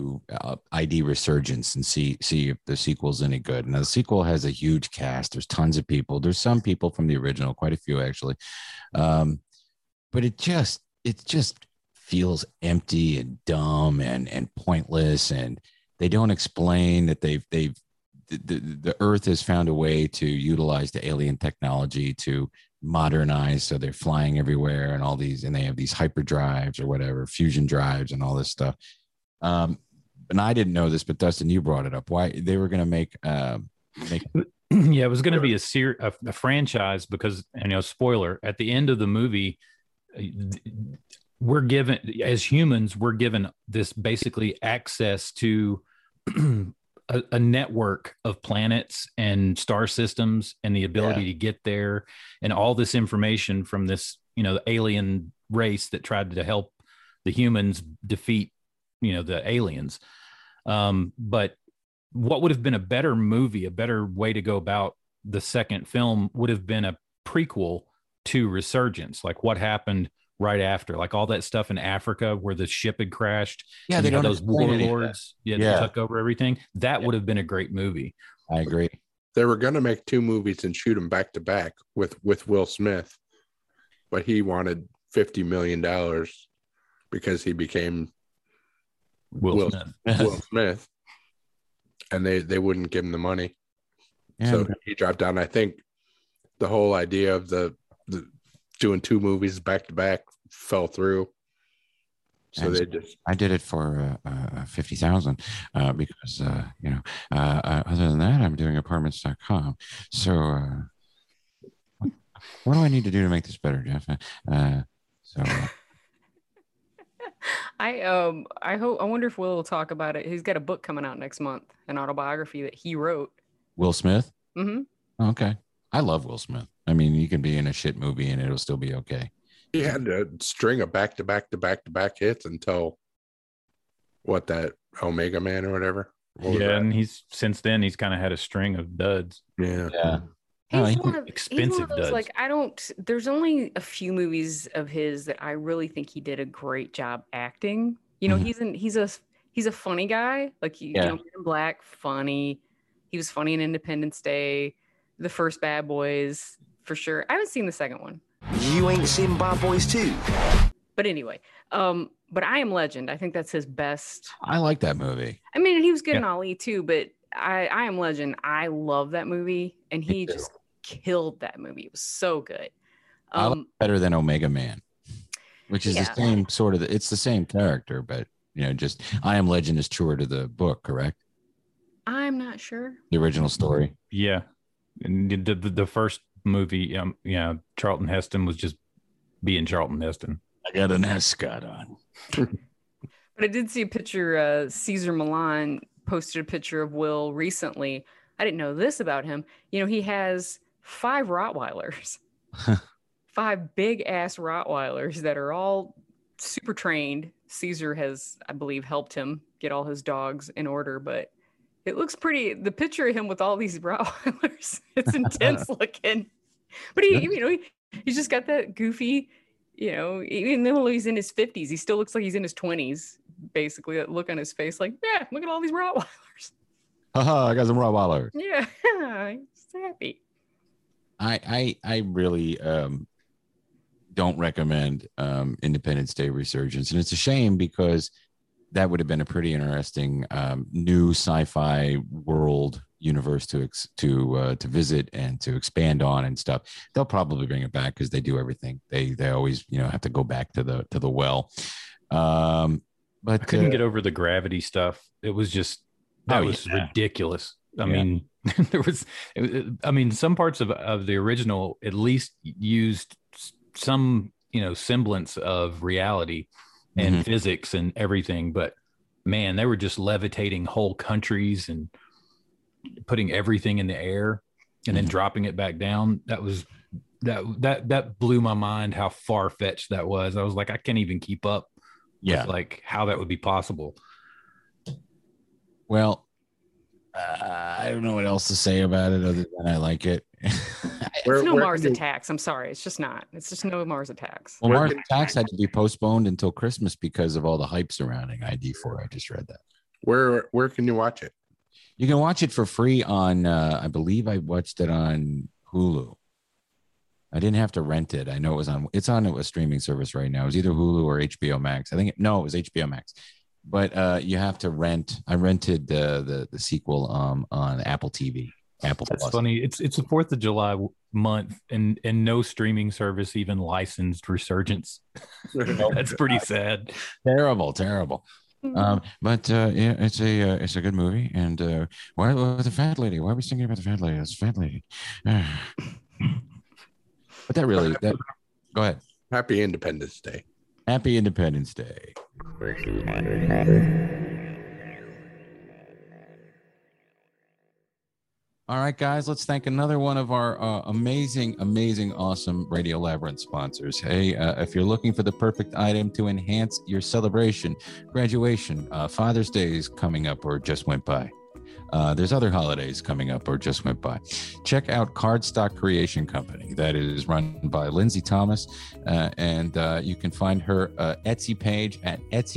S2: Resurgence and see if the sequel's any good. Now, the sequel has a huge cast. There's tons of people. There's some people from the original, quite a few actually. but it just feels empty and dumb and pointless, and they don't explain that the Earth has found a way to utilize the alien technology to modernize, so they're flying everywhere and all these, and they have these hyperdrives or whatever, fusion drives and all this stuff. And I didn't know this, but Dustin, you brought it up. Why they were going to make
S4: yeah, it was going to be a franchise because, spoiler, at the end of the movie, we're given, as humans, we're given this basically access to a network of planets and star systems and the ability to get there, and all this information from this, the alien race that tried to help the humans defeat, the aliens. But what would have been a better movie, a better way to go about the second film would have been a prequel to Resurgence, like what happened right after, like all that stuff in Africa where the ship had crashed.
S2: Yeah, they don't
S4: those warlords took over everything. That would have been a great movie.
S2: I agree.
S5: They were going to make 2 movies and shoot them back to back with Will Smith, but he wanted $50 million because he became Will Smith, and they wouldn't give him the money. Yeah, so he dropped down. I think the whole idea of the doing 2 movies back to back fell through. So
S2: I did it for 50,000 because other than that, I'm doing apartments.com. So what do I need to do to make this better, Jeff?
S3: I wonder if Will talk about it. He's got a book coming out next month, an autobiography that he wrote.
S2: Will Smith?
S3: Mm-hmm.
S2: Okay. I love Will Smith. I mean, you can be in a shit movie and it'll still be okay.
S5: He had a string of back to back hits until that Omega Man or whatever.
S4: And since then he's kind of had a string of duds.
S5: Yeah.
S3: He's one of
S4: expensive
S3: those,
S4: duds.
S3: like, there's only a few movies of his that I really think he did a great job acting. He's a funny guy. Like, Men in Black, funny. He was funny in Independence Day, the first Bad Boys, for sure. I haven't seen the second one.
S6: You ain't seen Bad Boys 2.
S3: But anyway, but I Am Legend, I think that's his best.
S2: I like that movie.
S3: I mean, he was good in Ali too, but I Am Legend, I love that movie, and he just killed that movie. It was so good.
S2: I like better than Omega Man, which is the same sort of, it's the same character, but just I Am Legend is truer to the book, correct?
S3: I'm not sure.
S2: The original story.
S4: Yeah. And the first movie, Charlton Heston was just being Charlton Heston.
S2: I got an ascot on.
S3: But I did see a picture. Cesar Millan posted a picture of Will recently. I didn't know this about him. He has 5 Rottweilers, 5 big ass Rottweilers that are all super trained. Cesar has, I believe, helped him get all his dogs in order, but it looks pretty. The picture of him with all these Rottweilers, it's intense looking. But he's just got that goofy, even though he's in his 50s, he still looks like he's in his 20s, basically. That look on his face, like, yeah, look at all these Rottweilers.
S2: Haha, I got some Rottweilers.
S3: Yeah, he's happy.
S2: I really don't recommend Independence Day Resurgence, and it's a shame because that would have been a pretty interesting new sci-fi world universe to visit and to expand on and stuff. They'll probably bring it back because they do everything. They always have to go back to the well. But
S4: I couldn't get over the gravity stuff. It was just ridiculous. I mean, some parts of the original at least used some semblance of reality and physics and everything, but man, they were just levitating whole countries and putting everything in the air and then dropping it back down. That blew my mind how far-fetched that was. I was like, I can't even keep up with like how that would be possible.
S2: Well, I don't know what else to say about it other than I like it.
S3: It's no Mars Attacks. I'm sorry. It's just not. It's just no Mars Attacks.
S2: Well, Mars Attacks had to be postponed until Christmas because of all the hype surrounding ID4. I just read that.
S5: Where can you watch it?
S2: You can watch it for free on, I believe I watched it on Hulu. I didn't have to rent it. I know it's on a streaming service right now. It was either Hulu or HBO Max. It was HBO Max. But you have to rent. I rented the sequel on Apple TV. Apple
S4: That's
S2: Plus.
S4: funny. It's the 4th of July month, and no streaming service even licensed Resurgence. That's pretty sad.
S2: Terrible. But yeah, it's a good movie. And why the fat lady? Why are we thinking about the fat lady? It's a fat lady. But go ahead.
S5: Happy Independence Day.
S2: Happy Independence Day. All right, guys, let's thank another one of our amazing, awesome Radio Labyrinth sponsors. Hey, if you're looking for the perfect item to enhance your celebration, graduation, Father's Day is coming up or just went by. There's other holidays coming up or just went by. Check out Cardstock Creation Company. That is run by Lindsay Thomas. And you can find her Etsy page at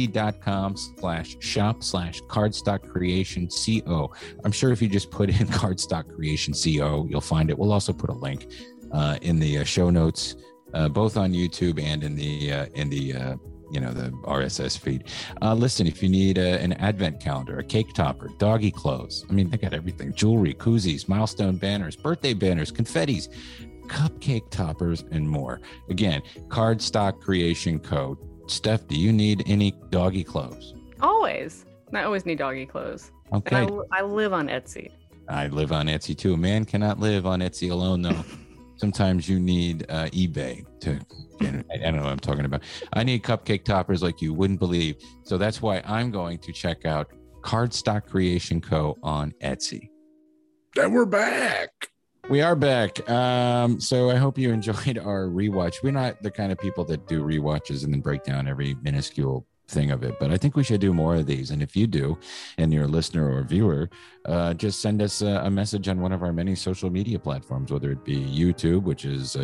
S2: etsy.com/shop/cardstockcreationco. I'm sure if you just put in Cardstock Creation Co, you'll find it. We'll also put a link in the show notes, both on YouTube and in the the RSS feed. Listen, if you need an advent calendar, a cake topper, doggy clothes, I mean, they got everything: jewelry, koozies, milestone banners, birthday banners, confettis, cupcake toppers, and more. Again, Cardstock Creation Co. Steph, do you need any doggy clothes?
S3: Always. I always need doggy clothes.
S2: Okay.
S3: I live on Etsy.
S2: I live on Etsy too. A man cannot live on Etsy alone, though. Sometimes you need eBay to. I don't know what I'm talking about. I need cupcake toppers like you wouldn't believe. So that's why I'm going to check out Cardstock Creation Co. on Etsy.
S5: And we're back.
S2: We are back. So I hope you enjoyed our rewatch. We're not the kind of people that do rewatches and then break down every minuscule thing of it, but I think we should do more of these. And if you do, and you're a listener or a viewer, just send us a message on one of our many social media platforms, whether it be YouTube, which is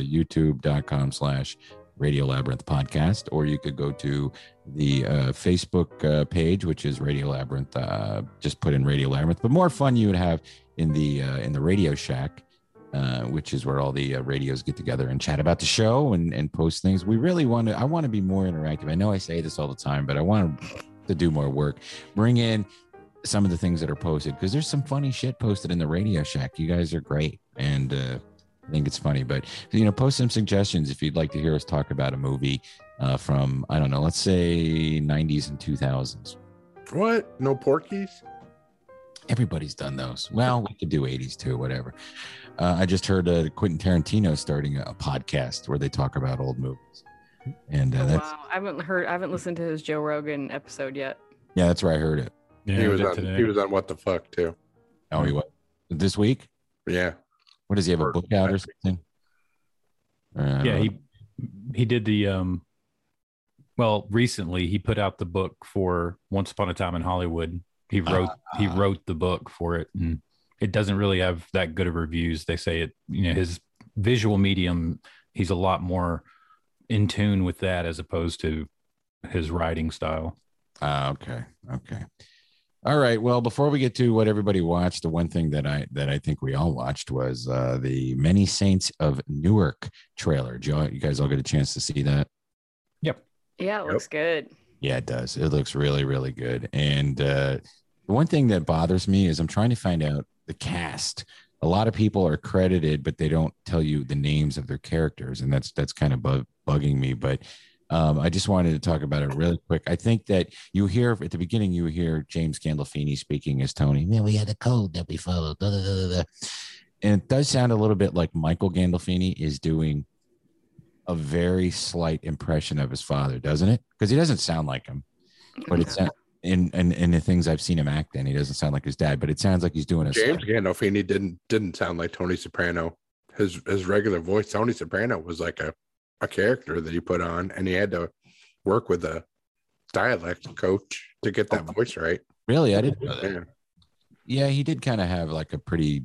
S2: youtube.com/Radio Labyrinth Podcast, or you could go to the Facebook page, which is Radio Labyrinth. Just put in Radio Labyrinth. But more fun you would have in the Radio Shack, which is where all the radios get together and chat about the show and post things. We really I want to be more interactive. I know I say this all the time, but I want to do more work. Bring in some of the things that are posted, because there's some funny shit posted in the Radio Shack. You guys are great, and I think it's funny. But post some suggestions if you'd like to hear us talk about a movie from, I don't know, let's say 90s and 2000s.
S5: What? No Porkies?
S2: Everybody's done those. Well, we could do 80s too, whatever. I just heard Quentin Tarantino starting a podcast where they talk about old movies. And that's,
S3: wow. I haven't listened to his Joe Rogan episode yet.
S2: Yeah, that's where I heard it.
S4: Yeah,
S5: he was on What the Fuck too.
S2: Oh, he was this week?
S5: Yeah.
S2: What does he have, a book out or something?
S4: Yeah, he did the recently he put out the book for Once Upon a Time in Hollywood. He wrote the book for it, and it doesn't really have that good of reviews. They say it, his visual medium, he's a lot more in tune with that as opposed to his writing style.
S2: Okay. All right. Well, before we get to what everybody watched, the one thing that I think we all watched was the Many Saints of Newark trailer. Joe, you guys all get a chance to see that?
S4: Yep.
S3: Yeah, it looks good.
S2: Yeah, it does. It looks really, really good. And the one thing that bothers me is I'm trying to find out the cast. A lot of people are credited, but they don't tell you the names of their characters, and that's kind of bugging me. But I just wanted to talk about it really quick. I think that you hear at the beginning, you hear James Gandolfini speaking as Tony. Man, we had a code that we followed. Da, da, da, da. And it does sound a little bit like Michael Gandolfini is doing a very slight impression of his father, doesn't it? Because he doesn't sound like him, but it's in the things I've seen him act in, he doesn't sound like his dad, but it sounds like he's doing a
S5: James Gandolfini didn't sound like Tony Soprano. His regular voice. Tony Soprano was like a character that he put on, and he had to work with a dialect coach to get that voice right.
S2: Really? I didn't know that. Yeah, he did kind of have like a pretty,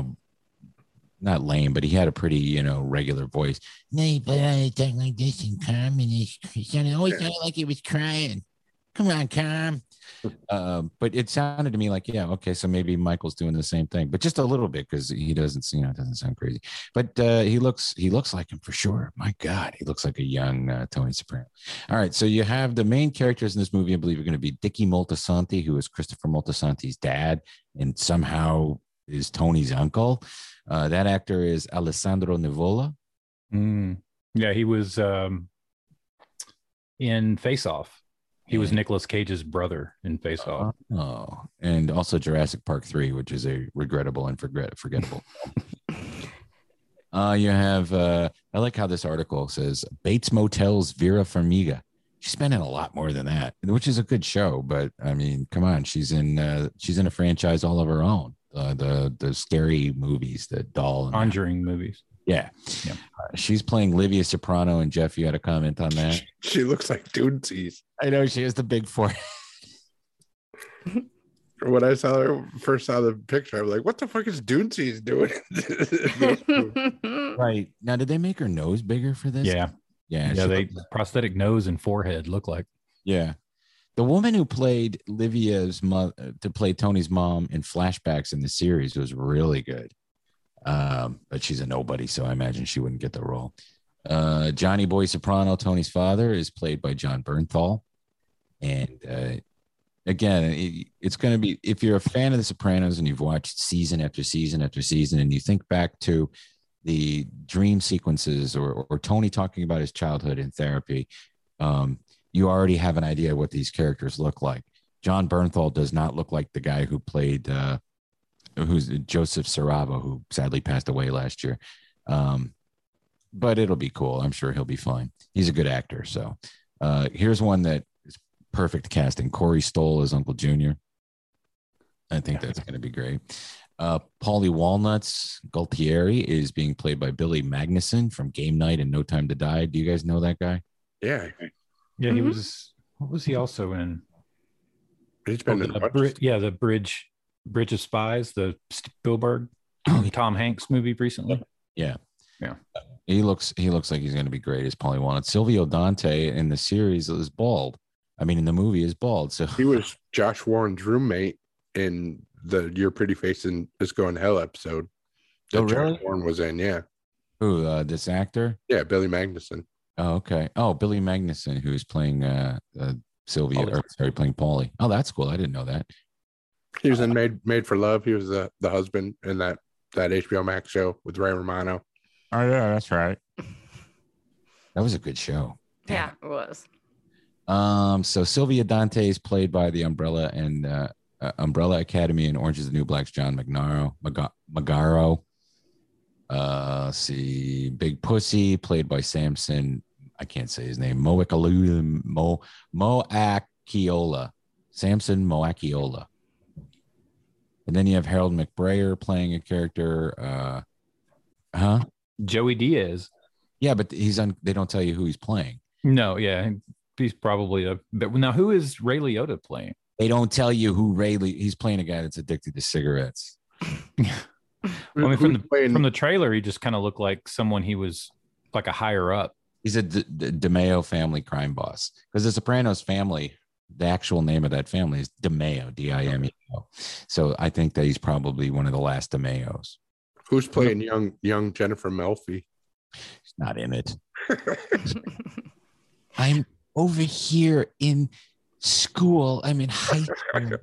S2: not lame, but he had a pretty, regular voice. No, but I talk like this and calm, and he always sounded like he was crying. Come on, Cam. But it sounded to me like, yeah, okay, so maybe Michael's doing the same thing, but just a little bit because he doesn't, it doesn't sound crazy. But he looks like him for sure. My God, he looks like a young Tony Soprano. All right, so you have the main characters in this movie. I believe are going to be Dickie Moltisanti, who is Christopher Moltisanti's dad, and somehow is Tony's uncle. That actor is Alessandro Nivola.
S4: Yeah, he was in Face Off. He was Nicolas Cage's brother in Face Off.
S2: Oh, and also Jurassic Park 3, which is a regrettable and forgettable. You have, I like how this article says, Bates Motel's Vera Farmiga. She's spending a lot more than that, which is a good show. But I mean, come on, she's in a franchise all of her own. The scary movies, the doll,
S4: Conjuring movies.
S2: Yeah. She's playing Livia Soprano. And Jeff, you had a comment on that?
S5: She looks like Doonsies.
S2: I know, she has the big forehead.
S5: When I first saw the picture, I was like, what the fuck is Doonsies doing?
S2: Right. Now, did they make her nose bigger for this?
S4: Yeah. They prosthetic nose and forehead look like. Yeah.
S2: The woman who played Livia's mother to play Tony's mom in flashbacks in the series was really good. But she's a nobody, so I imagine she wouldn't get the role. Johnny Boy Soprano, Tony's father, is played by Jon Bernthal. And again, it's going to be, if you're a fan of The Sopranos and you've watched season after season after season, and you think back to the dream sequences or Tony talking about his childhood in therapy, you already have an idea what these characters look like. Jon Bernthal does not look like the guy who played who's Joseph Saravo, who sadly passed away last year. But it'll be cool. I'm sure he'll be fine. He's a good actor. So here's one that is perfect casting. Corey Stoll as Uncle Junior. I think that's going to be great. Paulie Walnuts Gualtieri is being played by Billy Magnuson from Game Night and No Time to Die. Do you guys know that guy?
S5: Yeah.
S4: Yeah, he was. What was he also in?
S5: He's been in
S4: the Bridge of Spies, the Spielberg, Tom Hanks movie recently.
S2: Yeah. He looks like he's going to be great as Paulie Walnuts. Silvio Dante in the series is bald. I mean, in the movie is bald. So
S5: he was Josh Warren's roommate in the Your Pretty Face and Is Going to Hell episode.
S2: Oh, really?
S5: Josh Warren was in, yeah.
S2: Who, this actor?
S5: Yeah, Billy Magnuson.
S2: Oh, okay. Oh, Billy Magnuson, who's playing Sylvia, playing Paulie. Oh, that's cool. I didn't know that.
S5: He was in Made for Love. He was the husband in that HBO Max show with Ray Romano.
S2: Oh, yeah, that's right. That was a good show.
S3: Damn. Yeah, it was.
S2: So Sylvia Dante is played by the Umbrella Academy and Orange is the New Black's John Magaro. See, Big Pussy, played by Samson. I can't say his name. Moakiola. Samson Moakiola. And then you have Harold McBrayer playing a character.
S4: Joey Diaz.
S2: Yeah, but he's on. They don't tell you who he's playing.
S4: No, yeah, he's probably but now who is Ray Liotta playing?
S2: They don't tell you who he's playing. A guy that's addicted to cigarettes.
S4: Well, I mean, from the trailer, he just kind of looked like someone he was like a higher up.
S2: He's a DeMeo family crime boss because the Sopranos family, the actual name of that family is DeMeo, D-I-M-E-O. So I think that he's probably one of the last DeMeos.
S5: Who's playing young Jennifer Melfi?
S2: She's not in it. I'm over here in school. I'm in high school.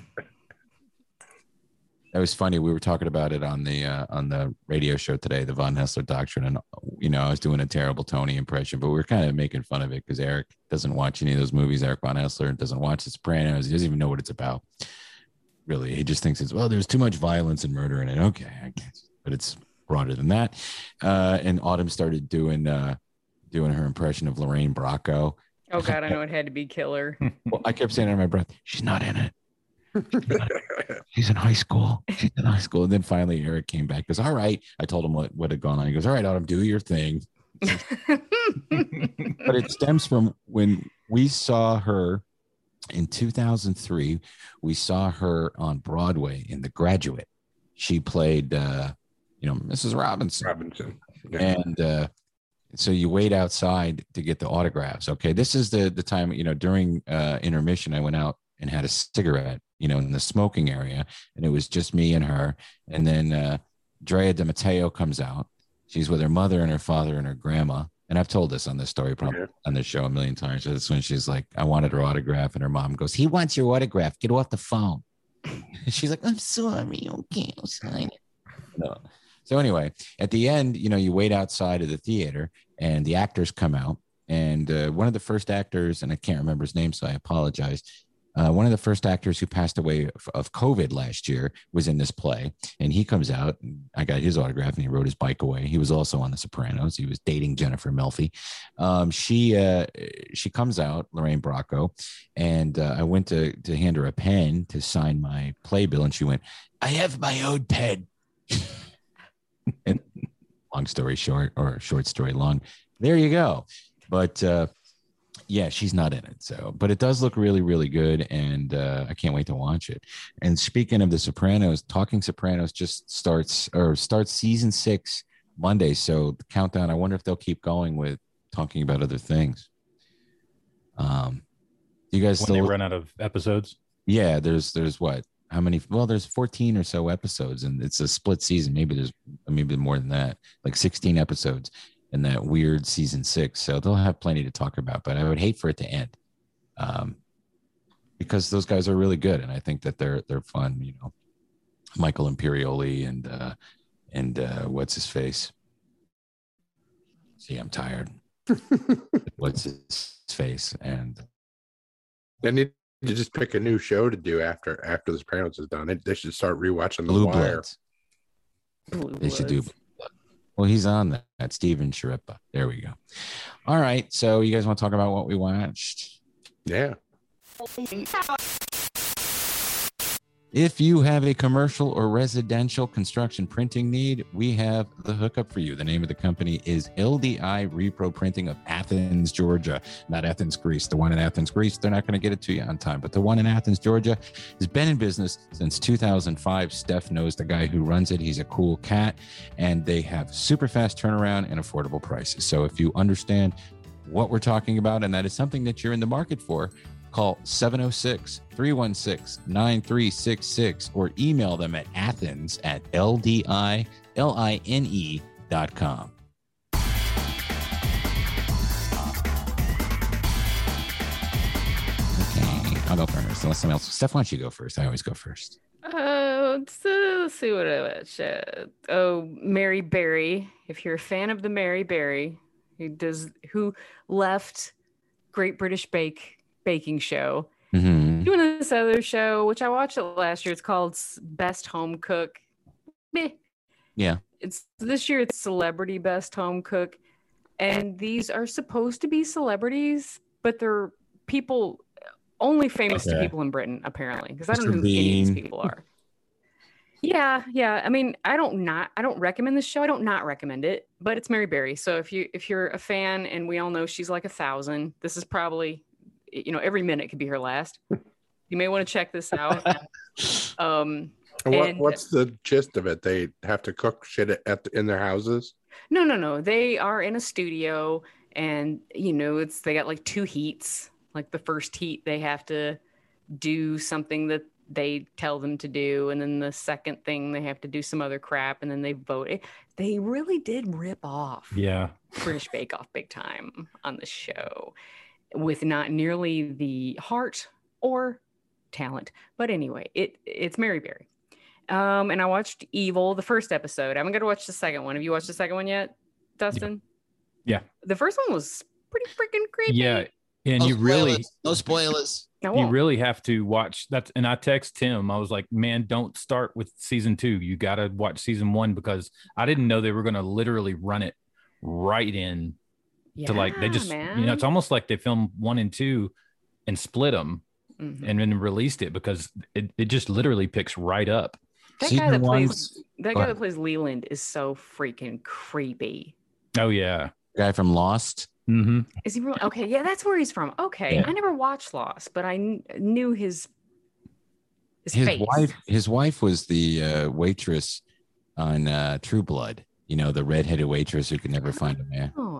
S2: That was funny. We were talking about it on the radio show today, the Von Hessler Doctrine, and I was doing a terrible Tony impression, but we were kind of making fun of it because Eric doesn't watch any of those movies. Eric Von Hessler doesn't watch The Sopranos. He doesn't even know what it's about. Really, he just thinks there's too much violence and murder in it. Okay, I guess, but it's broader than that. And Autumn started doing her impression of Lorraine Bracco.
S3: Oh God, I know it had to be killer.
S2: Well, I kept saying under my breath, she's not in it. She's in high school. She's in high school. And then finally Eric came back. Goes, all right. I told him what had gone on. He goes, all right, Autumn, do your thing. But it stems from when we saw her in 2003. We saw her on Broadway in The Graduate. She played Mrs. Robinson.
S5: Yeah.
S2: And So you wait outside to get the autographs. Okay, this is the time, during intermission, I went out and had a cigarette, in the smoking area, and it was just me and her. And then Drea de Matteo comes out. She's with her mother and her father and her grandma. And I've told this on this story, probably on this show a million times. So that's when she's like, I wanted her autograph. And her mom goes, he wants your autograph. Get off the phone. She's like, I'm sorry. Okay, I'll sign it. No. So anyway, at the end, you wait outside of the theater and the actors come out. And one of the first actors, and I can't remember his name, so I apologize. One of the first actors who passed away of COVID last year was in this play, and he comes out. And I got his autograph, and he rode his bike away. He was also on The Sopranos. He was dating Jennifer Melfi. She comes out, Lorraine Bracco, and I went to hand her a pen to sign my playbill, and she went, "I have my own pen." And long story short, or short story long, there you go. But yeah, she's not in it. So, but it does look really, really good, and I can't wait to watch it. And speaking of The Sopranos, Talking Sopranos just starts season 6 Monday. So the countdown. I wonder if they'll keep going with talking about other things. You guys
S4: when they run out of episodes?
S2: Yeah, there's what? How many? Well, there's 14 or so episodes, and it's a split season. Maybe more than that, like 16 episodes in that weird season 6. So they'll have plenty to talk about, but I would hate for it to end, because those guys are really good, and I think that they're fun. Michael Imperioli and what's his face? See, I'm tired. What's his face? And
S5: they need to just pick a new show to do after The Sopranos is done. They should start rewatching The
S2: Blue
S5: Wire.
S2: Bloods. They should do. Well, he's on that. Steven Sharippa. There we go. All right. So you guys want to talk about what we watched?
S5: Yeah.
S2: If you have a commercial or residential construction printing need, we have the hookup for you. The name of the company is LDI Repro Printing of Athens, Georgia. Not Athens, Greece. The one in Athens, Greece, they're not going to get it to you on time. But the one in Athens, Georgia, has been in business since 2005. Steph knows the guy who runs it. He's a cool cat. And they have super fast turnaround and affordable prices. So if you understand what we're talking about, and that is something that you're in the market for, call 706-316-9366 or email them at athens@ldine.com. Okay, I'll go first. Unless someone else. Steph, why don't you go first? I always go first.
S3: Let's see what I watch. Mary Berry. If you're a fan of the Mary Berry, who left Great British Baking Show, doing this other show, which I watched it last year. It's called Best Home Cook. Meh.
S2: Yeah.
S3: This year it's Celebrity Best Home Cook. And these are supposed to be celebrities, but they're people only famous to people in Britain, apparently. Because I don't know who any of these people are. Yeah. I mean, I don't recommend this show. I don't not recommend it, but it's Mary Berry. So if you're a fan, and we all know she's like 1,000, this is probably, every minute could be her last. You may want to check this out.
S5: What's the gist of it? They have to cook shit in their houses?
S3: No. They are in a studio, and they got like 2 heats. Like the first heat, they have to do something that they tell them to do, and then the second thing they have to do some other crap, and then they vote. They really did rip off British Bake Off big time on the show, with not nearly the heart or talent. But anyway, it's Mary Berry. And I watched Evil, the first episode. I'm going to watch the second one. Have you watched the second one yet, Dustin?
S4: Yeah.
S3: The first one was pretty freaking creepy.
S4: Yeah. And
S7: no spoilers.
S4: You really have to watch that. And I text Tim, I was like, man, don't start with season 2. You got to watch season 1, because I didn't know they were going to literally run it right in to they just, it's almost like they filmed 1 and 2 and split them and then released it, because it just literally picks right up.
S3: That guy that plays Leland is so freaking creepy.
S4: Oh yeah.
S2: Guy from Lost.
S4: Mm-hmm.
S3: Is he real? Okay, yeah, that's where he's from. Okay, yeah. I never watched Lost, but I knew his face.
S2: His wife was the waitress on True Blood. The redheaded waitress who could never find a man.
S3: Oh,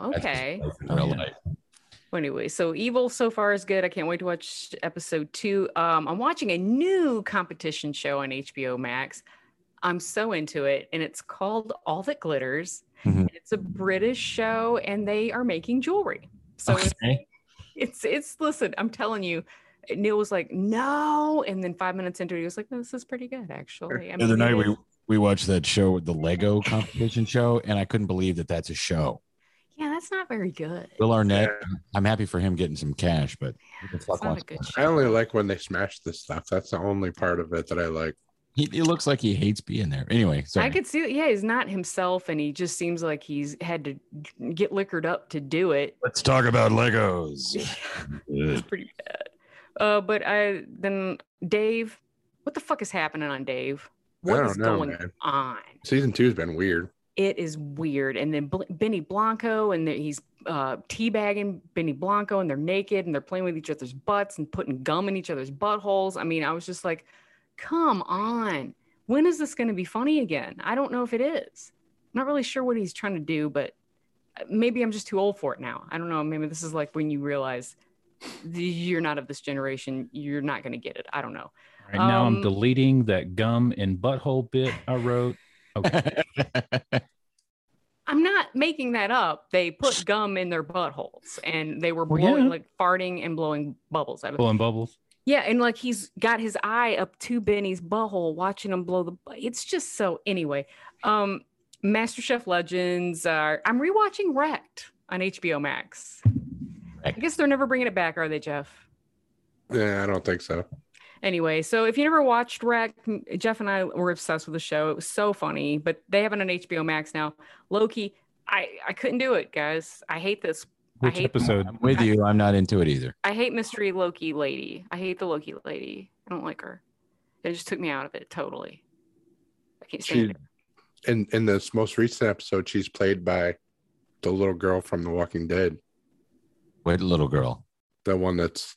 S3: Oh, okay.
S2: In real life.
S3: Well, anyway, so Evil so far is good. I can't wait to watch episode 2. I'm watching a new competition show on HBO Max. I'm so into it, and it's called All That Glitters. Mm-hmm. It's a British show, and they are making jewelry. So it's listen, I'm telling you, Neil was like, no, and then 5 minutes into it, he was like, no, this is pretty good, actually. I mean,
S2: the other night we watched that show, the Lego competition show, and I couldn't believe that that's a show.
S3: Yeah, that's not very good.
S2: Will Arnett, I'm happy for him getting some cash, but
S3: it's not a good show.
S5: I only like when they smash this stuff. That's the only part of it that I like.
S2: He looks like he hates being there. Anyway, sorry.
S3: I could see it. Yeah, he's not himself, and he just seems like he's had to get liquored up to do it.
S2: Let's talk about Legos.
S3: It's pretty bad. But then Dave, what the fuck is happening on Dave? What is going on?
S5: Season 2 has been weird.
S3: It is weird. And then Benny Blanco, and he's teabagging Benny Blanco, and they're naked, and they're playing with each other's butts and putting gum in each other's buttholes. I mean, I was just like, come on. When is this going to be funny again? I don't know if it is. I'm not really sure what he's trying to do, but maybe I'm just too old for it now. I don't know. Maybe this is like when you realize you're not of this generation. You're not going to get it. I don't know.
S4: Right now I'm deleting that gum and butthole bit I wrote. Okay.
S3: I'm not making that up. They put gum in their buttholes, and they were blowing, like farting and blowing bubbles out of
S4: blowing bubbles.
S3: Yeah, and like he's got his eye up to Benny's butthole, watching him blow it's just so. Anyway, MasterChef Legends. I'm rewatching Wrecked on HBO Max. I guess they're never bringing it back, are they, Jeff?
S5: Yeah, I don't think so.
S3: Anyway, so if you never watched Wrecked, Jeff and I were obsessed with the show. It was so funny, but they have it on HBO Max now. Loki, I couldn't do it, guys. I hate this.
S4: Which episode?
S2: I'm with you. I'm not into it either.
S3: I hate Mystery Loki lady. I hate the Loki lady. I don't like her. It just took me out of it totally. I can't stand it.
S5: In this most recent episode, she's played by the little girl from The Walking Dead.
S2: What little girl?
S5: The one that's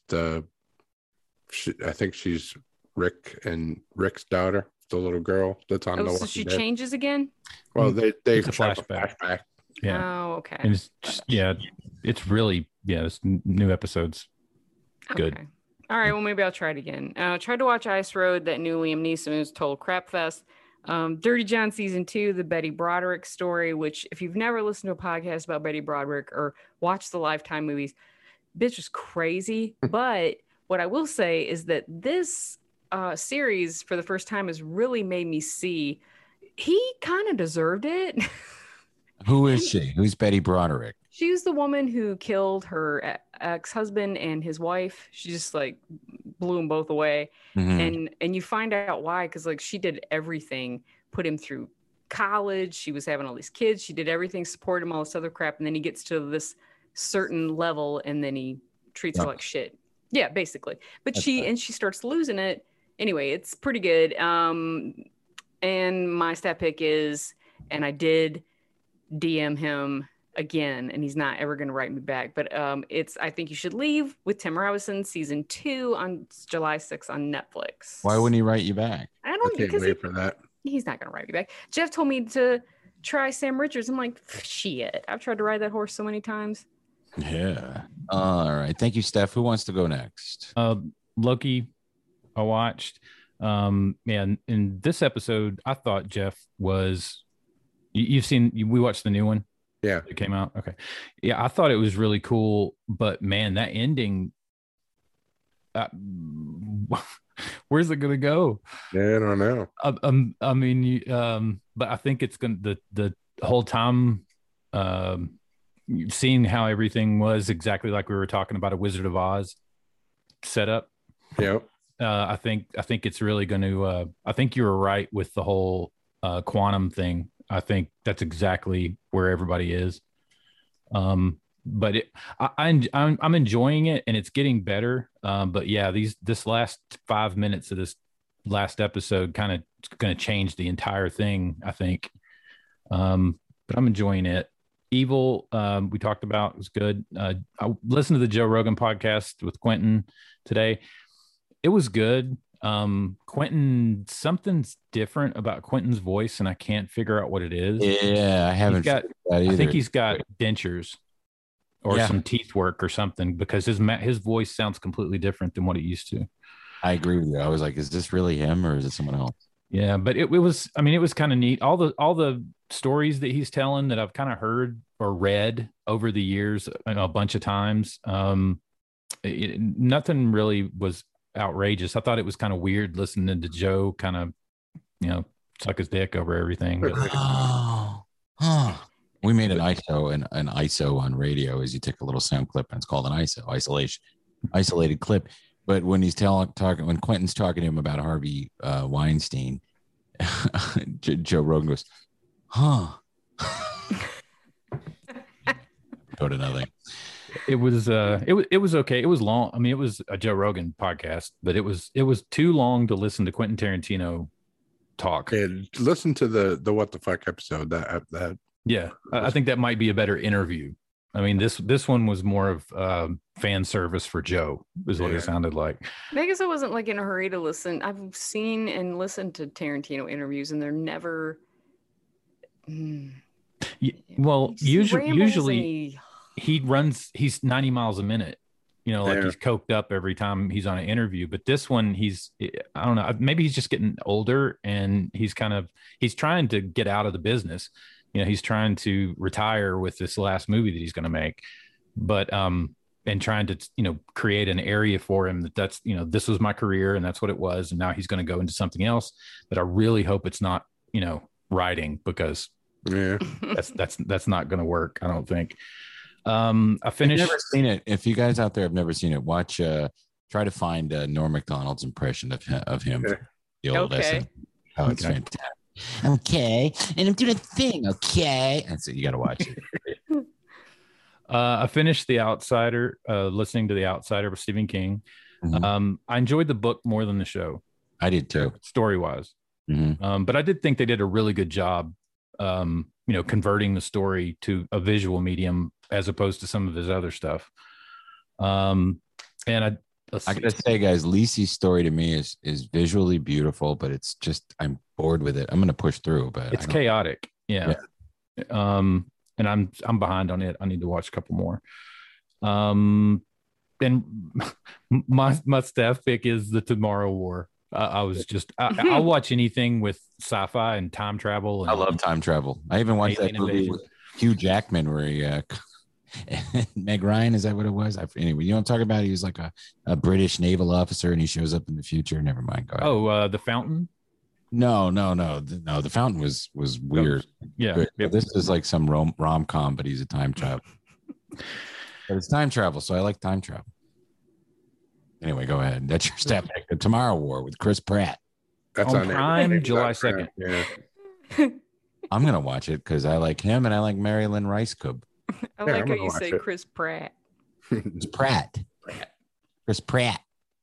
S5: I think she's Rick and Rick's daughter, the little girl that's on The Walking Dead. So she
S3: changes again?
S5: Well, they
S4: it's a flashback. Yeah.
S3: Oh, okay.
S4: And it's really, it's new episodes. Good.
S3: Okay. All right. Well, maybe I'll try it again. Tried to watch Ice Road, that new Liam Neeson's total crap fest. Dirty John season 2, the Betty Broderick story, which if you've never listened to a podcast about Betty Broderick or watched the Lifetime movies, bitch is crazy. But what I will say is that this series for the first time has really made me see he kind of deserved it.
S2: Who is she? Who's Betty Broderick?
S3: She's the woman who killed her ex-husband and his wife. She just like blew them both away. Mm-hmm. And you find out why, because like she did everything, put him through college. She was having all these kids. She did everything, supported him, all this other crap. And then he gets to this certain level and then he treats her like shit. Yeah, basically. But she starts losing it. Anyway, it's pretty good. And my stat pick is, and I did DM him again, and he's not ever going to write me back, but it's I Think You Should Leave with Tim Robinson, season 2 on July 6th on Netflix.
S2: Why wouldn't he write you back?
S3: I don't know,
S5: can't wait for that.
S3: He's not going to write me back. Jeff told me to try Sam Richards. I'm like, shit, I've tried to ride that horse so many times.
S2: Yeah. All right. Thank you, Steph. Who wants to go next?
S4: Loki, I watched. In this episode, I thought Jeff was. We watched the new one.
S5: Yeah,
S4: it came out. Okay, yeah, I thought it was really cool, but man, that ending. Where's it gonna go?
S5: Yeah, I don't know.
S4: I mean, but I think it's gonna the whole time. Seeing how everything was exactly like we were talking about a Wizard of Oz setup.
S5: Yeah.
S4: I think it's really going to. I think you were right with the whole quantum thing. I think that's exactly where everybody is. But I'm enjoying it and it's getting better. But yeah, this last 5 minutes of this last episode kind of going to change the entire thing, I think. But I'm enjoying it. Evil, we talked about, was good. I listened to the Joe Rogan podcast with Quentin today. It was good. Quentin, something's different about Quentin's voice, and I can't figure out what it is.
S2: Yeah, I haven't.
S4: I think he's got dentures. or some teeth work or something, because his voice sounds completely different than what it used to.
S2: I agree with you. I was like, is this really him or is it someone else?
S4: Yeah, but it was, I mean, it was kind of neat. All the stories that he's telling that I've kind of heard or read over the years, a bunch of times. Nothing really was outrageous. I thought it was kind of weird listening to Joe kind of, suck his dick over everything. But,
S2: we made an ISO on radio is you take a little sound clip and it's called an isolated clip. But when he's talking, when Quentin's talking to him about Harvey Weinstein, Joe Rogan goes, huh? Go to nothing.
S4: It was okay. It was long. I mean, it was a Joe Rogan podcast, but it was too long to listen to Quentin Tarantino talk.
S5: And listen to the What the Fuck episode. That
S4: yeah, I think that might be a better interview. I mean, this one was more of fan service for Joe, is what it sounded like.
S3: I guess I wasn't like in a hurry to listen. I've seen and listened to Tarantino interviews, and they're never.
S4: Well, usually he's 90 miles a minute. He's coked up every time he's on an interview. But this one, I don't know, maybe he's just getting older, and he's trying to get out of the business. He's trying to retire with this last movie that he's going to make, but and trying to create an area for him that's this was my career and that's what it was, and now he's going to go into something else. But I really hope it's not writing, because that's not going to work, I don't think. I finished.
S2: I've never seen it. If you guys out there have never seen it, watch. Try to find Norm Macdonald's impression of him. The old essay. Oh, it's fantastic. Okay, and I'm doing a thing. Okay, that's it. You got to watch it.
S4: I finished The Outsider. Listening to The Outsider with Stephen King. Mm-hmm. I enjoyed the book more than the show.
S2: I did too,
S4: story wise.
S2: Mm-hmm.
S4: But I did think they did a really good job. Converting the story to a visual medium as opposed to some of his other stuff. And I gotta
S2: say, guys, Lisey's story to me is visually beautiful, but it's just, I'm bored with it. I'm gonna push through, but
S4: it's chaotic. Yeah. And I'm behind on it. I need to watch a couple more. And my staff pick is The Tomorrow War. I'll watch anything with sci-fi and time travel.
S2: I love time travel. I even watched that movie with Hugh Jackman where he Meg Ryan, is that what it was? Anyway, you don't talk about it. He was like a British naval officer, and he shows up in the future. Never mind. Go ahead.
S4: The Fountain.
S2: No. The Fountain was weird.
S4: Yeah.
S2: This is like some rom-com, but he's a time travel. But it's time travel, so I like time travel. Anyway, go ahead. That's your step back. The Tomorrow War with Chris Pratt.
S5: That's
S4: on Prime, July 2nd.
S5: Yeah.
S2: I'm going to watch it because I like him and I like Marilyn Rice-Coob.
S3: I like how you say Chris Pratt.
S2: It's Pratt. Chris Pratt.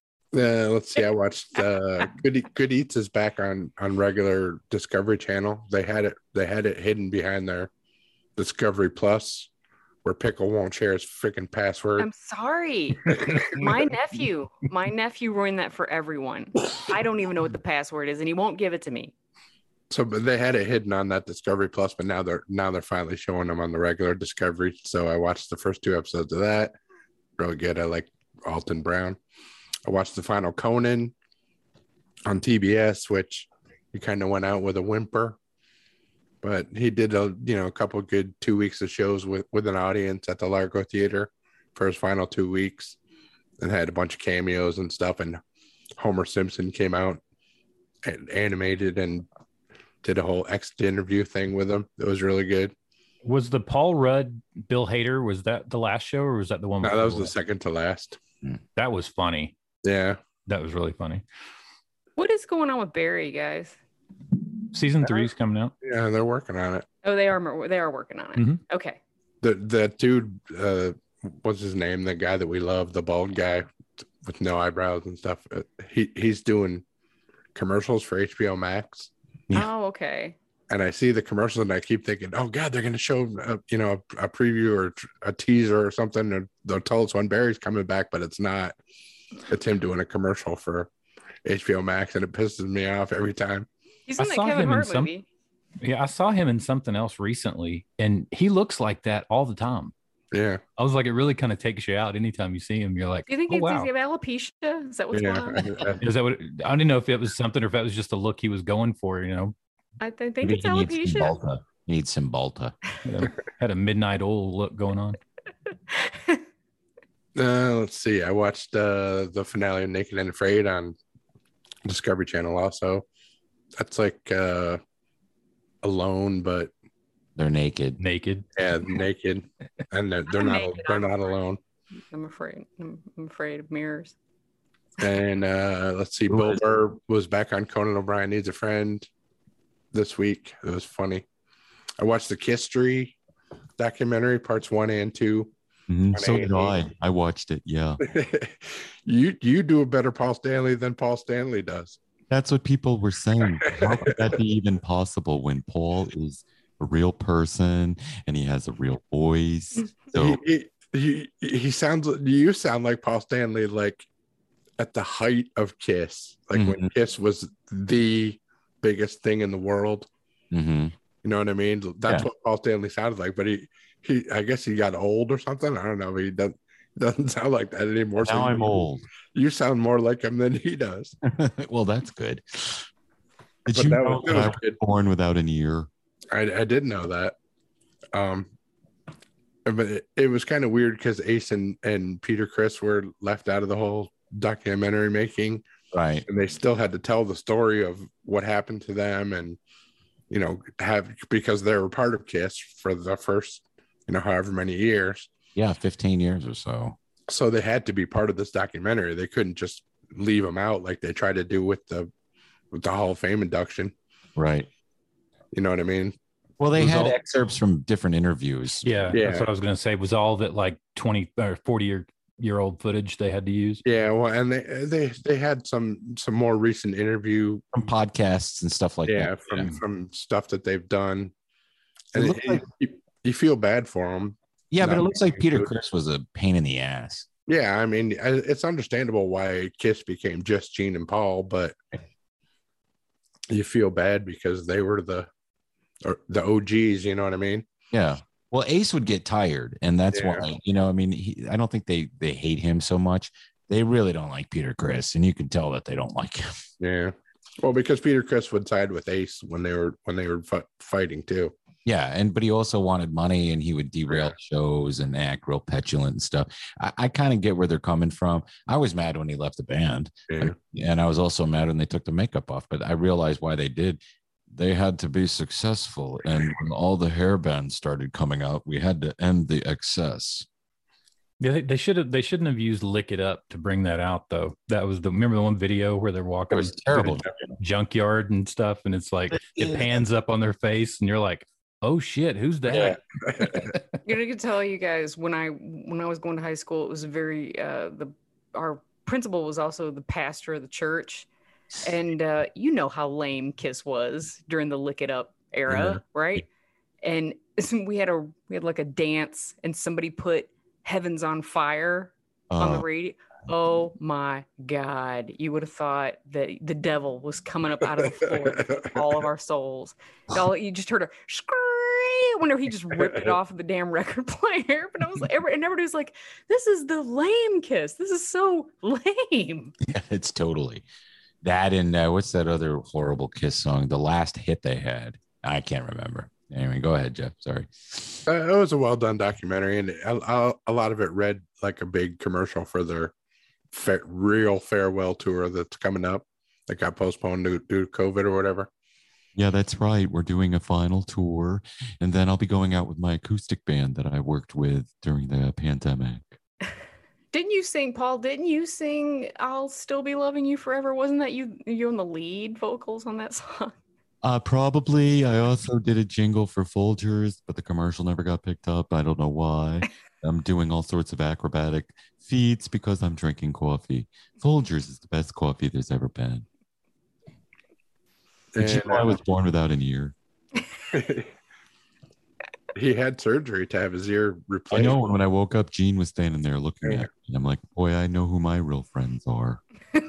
S5: Let's see. I watched Good Eats is back on regular Discovery Channel. They had it hidden behind their Discovery Plus, where Pickle won't share his freaking password.
S3: I'm sorry. My nephew ruined that for everyone. I don't even know what the password is, and he won't give it to me.
S5: So, but they had it hidden on that Discovery Plus, but now they're finally showing them on the regular Discovery. So I watched the first 2 episodes of that. Really good. I like Alton Brown. I watched the final Conan on TBS, which he kind of went out with a whimper. But he did a couple good 2 weeks of shows with an audience at the Largo Theater for his final 2 weeks, and had a bunch of cameos and stuff. And Homer Simpson came out and animated and did a whole exit interview thing with him. It was really good.
S4: Was the Paul Rudd, Bill Hader, was that the last show, or was that the one?
S5: No, that was the second to last.
S4: That was funny.
S5: Yeah,
S4: that was really funny.
S3: What is going on with Barry, guys?
S4: Season 3 is coming out.
S5: Yeah, they're working on it.
S3: Oh, they are working on it.
S4: Mm-hmm.
S3: Okay.
S5: The dude, what's his name? The guy that we love, the bald guy with no eyebrows and stuff. He's doing commercials for HBO Max.
S3: Yeah. Oh, okay.
S5: And I see the commercials and I keep thinking, oh God, they're going to show, a preview or a teaser or something. And they'll tell us when Barry's coming back, but it's not. It's him doing a commercial for HBO Max, and it pisses me off every time.
S3: He's in that Kevin Hart movie.
S4: Yeah, I saw him in something else recently, and he looks like that all the time.
S5: Yeah.
S4: I was like, it really kind of takes you out anytime you see him. You're like,
S3: do you think
S4: oh,
S3: it's
S4: wow.
S3: alopecia? Is that what's going on?
S4: Is that what? I didn't know if it was something or if that was just a look he was going for.
S3: I think
S2: Maybe
S3: it's alopecia.
S2: He needs Cymbalta.
S4: Had a midnight oil look going on.
S5: Let's see. I watched the finale of Naked and Afraid on Discovery Channel. Also, that's like alone, but
S2: they're naked.
S5: Yeah, naked, and they're not alone.
S3: I'm afraid of mirrors.
S5: And let's see. Bill Burr was back on Conan O'Brien Needs a Friend this week. It was funny. I watched the Kisstory documentary, parts 1 and 2.
S2: Mm-hmm. So did I. I watched it. Yeah.
S5: You do a better Paul Stanley than Paul Stanley does.
S2: That's what people were saying. How could that be even possible when Paul is a real person and he has a real voice? So
S5: he sounds. You sound like Paul Stanley, like at the height of Kiss, like when Kiss was the biggest thing in the world.
S2: Mm-hmm.
S5: You know what I mean? That's what Paul Stanley sounded like. But he I guess he got old or something. I don't know. He doesn't sound like that anymore.
S2: Now I'm old.
S5: You sound more like him than he does.
S2: Well, that's good. Did you know that I was born without an ear?
S5: I didn't know that. But it was kind of weird because Ace and Peter Criss were left out of the whole documentary making.
S2: Right.
S5: And they still had to tell the story of what happened to them and, because they were part of Kiss for the first, however many years.
S2: Yeah, 15 years or so.
S5: So they had to be part of this documentary. They couldn't just leave them out like they tried to do with the Hall of Fame induction.
S2: Right.
S5: You know what I mean?
S2: Well, they had excerpts from different interviews.
S4: Yeah. That's what I was going to say. Was all of it like 20 or 40-year old footage they had to use?
S5: Yeah. Well, and they had some more recent interview
S2: from podcasts and stuff like that.
S5: From stuff that they've done. And you feel bad for them.
S2: Yeah, but it looks like Peter Criss was a pain in the ass.
S5: Yeah, I mean, it's understandable why Kiss became just Gene and Paul, but you feel bad because they were the OGs, you know what I mean?
S2: Yeah. Well, Ace would get tired, and that's why, I don't think they hate him so much. They really don't like Peter Criss, and you can tell that they don't like him.
S5: Yeah. Well, because Peter Criss would side with Ace when they were fighting too.
S2: Yeah, but he also wanted money, and he would derail shows and act real petulant and stuff. I kind of get where they're coming from. I was mad when he left the band, and I was also mad when they took the makeup off. But I realized why they did. They had to be successful, and when all the hair bands started coming out, we had to end the excess.
S4: Yeah, they shouldn't have used "Lick It Up" to bring that out, though. That was remember the one video where they're walking
S2: it was terrible
S4: junkyard and stuff, and it's like it pans up on their face, and you're like, oh shit, who's that?
S5: Yeah.
S3: I can tell you guys when I was going to high school, it was very our principal was also the pastor of the church, and you know how lame Kiss was during the Lick It Up era, right? And we had like a dance, and somebody put Heaven's on Fire on the radio. Oh my God. You would have thought that the devil was coming up out of the floor with all of our souls. You just heard a scream. I wonder if he just ripped it off of the damn record player. But everybody was like, this is the lame Kiss. This is so lame.
S2: Yeah, it's totally that. And what's that other horrible Kiss song? The last hit they had. I can't remember. Anyway, go ahead, Jeff. Sorry.
S5: It was a well done documentary, and a lot of it read like a big commercial for their real farewell tour that's coming up that got postponed due to COVID or whatever.
S2: Yeah, that's right. We're doing a final tour, and then I'll be going out with my acoustic band that I worked with during the pandemic.
S3: Didn't you sing, Paul? Didn't you sing "I'll Still Be Loving You Forever"? Wasn't that you on the lead vocals on that song?
S2: Probably. I also did a jingle for Folgers, but the commercial never got picked up. I don't know why. I'm doing all sorts of acrobatic feats because I'm drinking coffee. Folgers is the best coffee there's ever been. Did you know I was born without an ear?
S5: He had surgery to have his ear replaced.
S2: I know. When I woke up, Gene was standing there looking at me. And I'm like, boy, I know who my real friends are.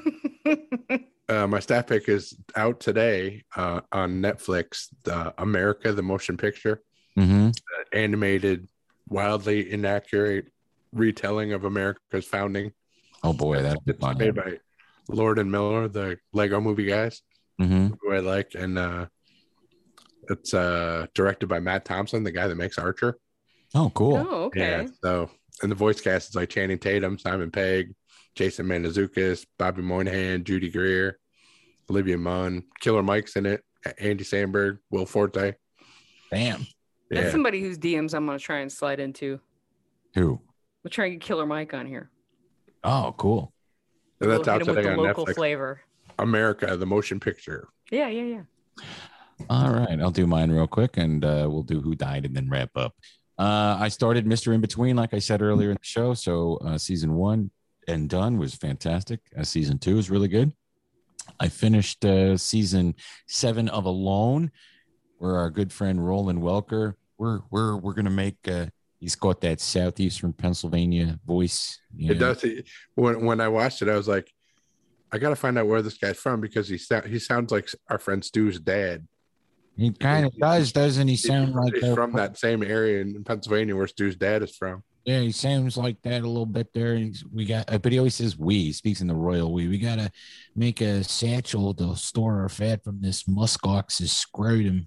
S5: My staff pick is out today on Netflix. America, the motion picture, animated wildly inaccurate retelling of America's founding.
S2: Oh boy, that'd be fun.
S5: Made by Lord and Miller, the Lego movie guys, who I like, and it's directed by Matt Thompson, the guy that makes Archer.
S2: Oh, cool.
S3: Oh, okay.
S5: Yeah. So, and the voice cast is like Channing Tatum, Simon Pegg, Jason Mantzoukas, Bobby Moynihan, Judy Greer, Olivia Munn, Killer Mike's in it, Andy Samberg, Will Forte.
S2: Damn.
S3: That's somebody whose DMs I'm going to try and slide into.
S2: Who?
S3: We'll try and get Killer Mike on here.
S2: Oh, cool.
S5: So that's out today on
S3: local
S5: Netflix.
S3: Flavor.
S5: America, the motion picture.
S3: Yeah.
S2: All right. I'll do mine real quick, and we'll do Who Died and then wrap up. I started Mr. In Between, like I said earlier in the show. So season 1 and done was fantastic. Season 2 is really good. I finished season 7 of Alone, where our good friend Roland Welker, we're gonna make. He's got that southeastern Pennsylvania voice.
S5: It does. When I watched it, I was like, I got to find out where this guy's from, because he sounds like our friend Stu's dad.
S2: He kind of does, doesn't he? Sound like
S5: he's from that same area in Pennsylvania where Stu's dad is from.
S2: Yeah, he sounds like that a little bit there. But he always says we. He speaks in the royal we. We got to make a satchel to store our fat from this muskox's scrotum.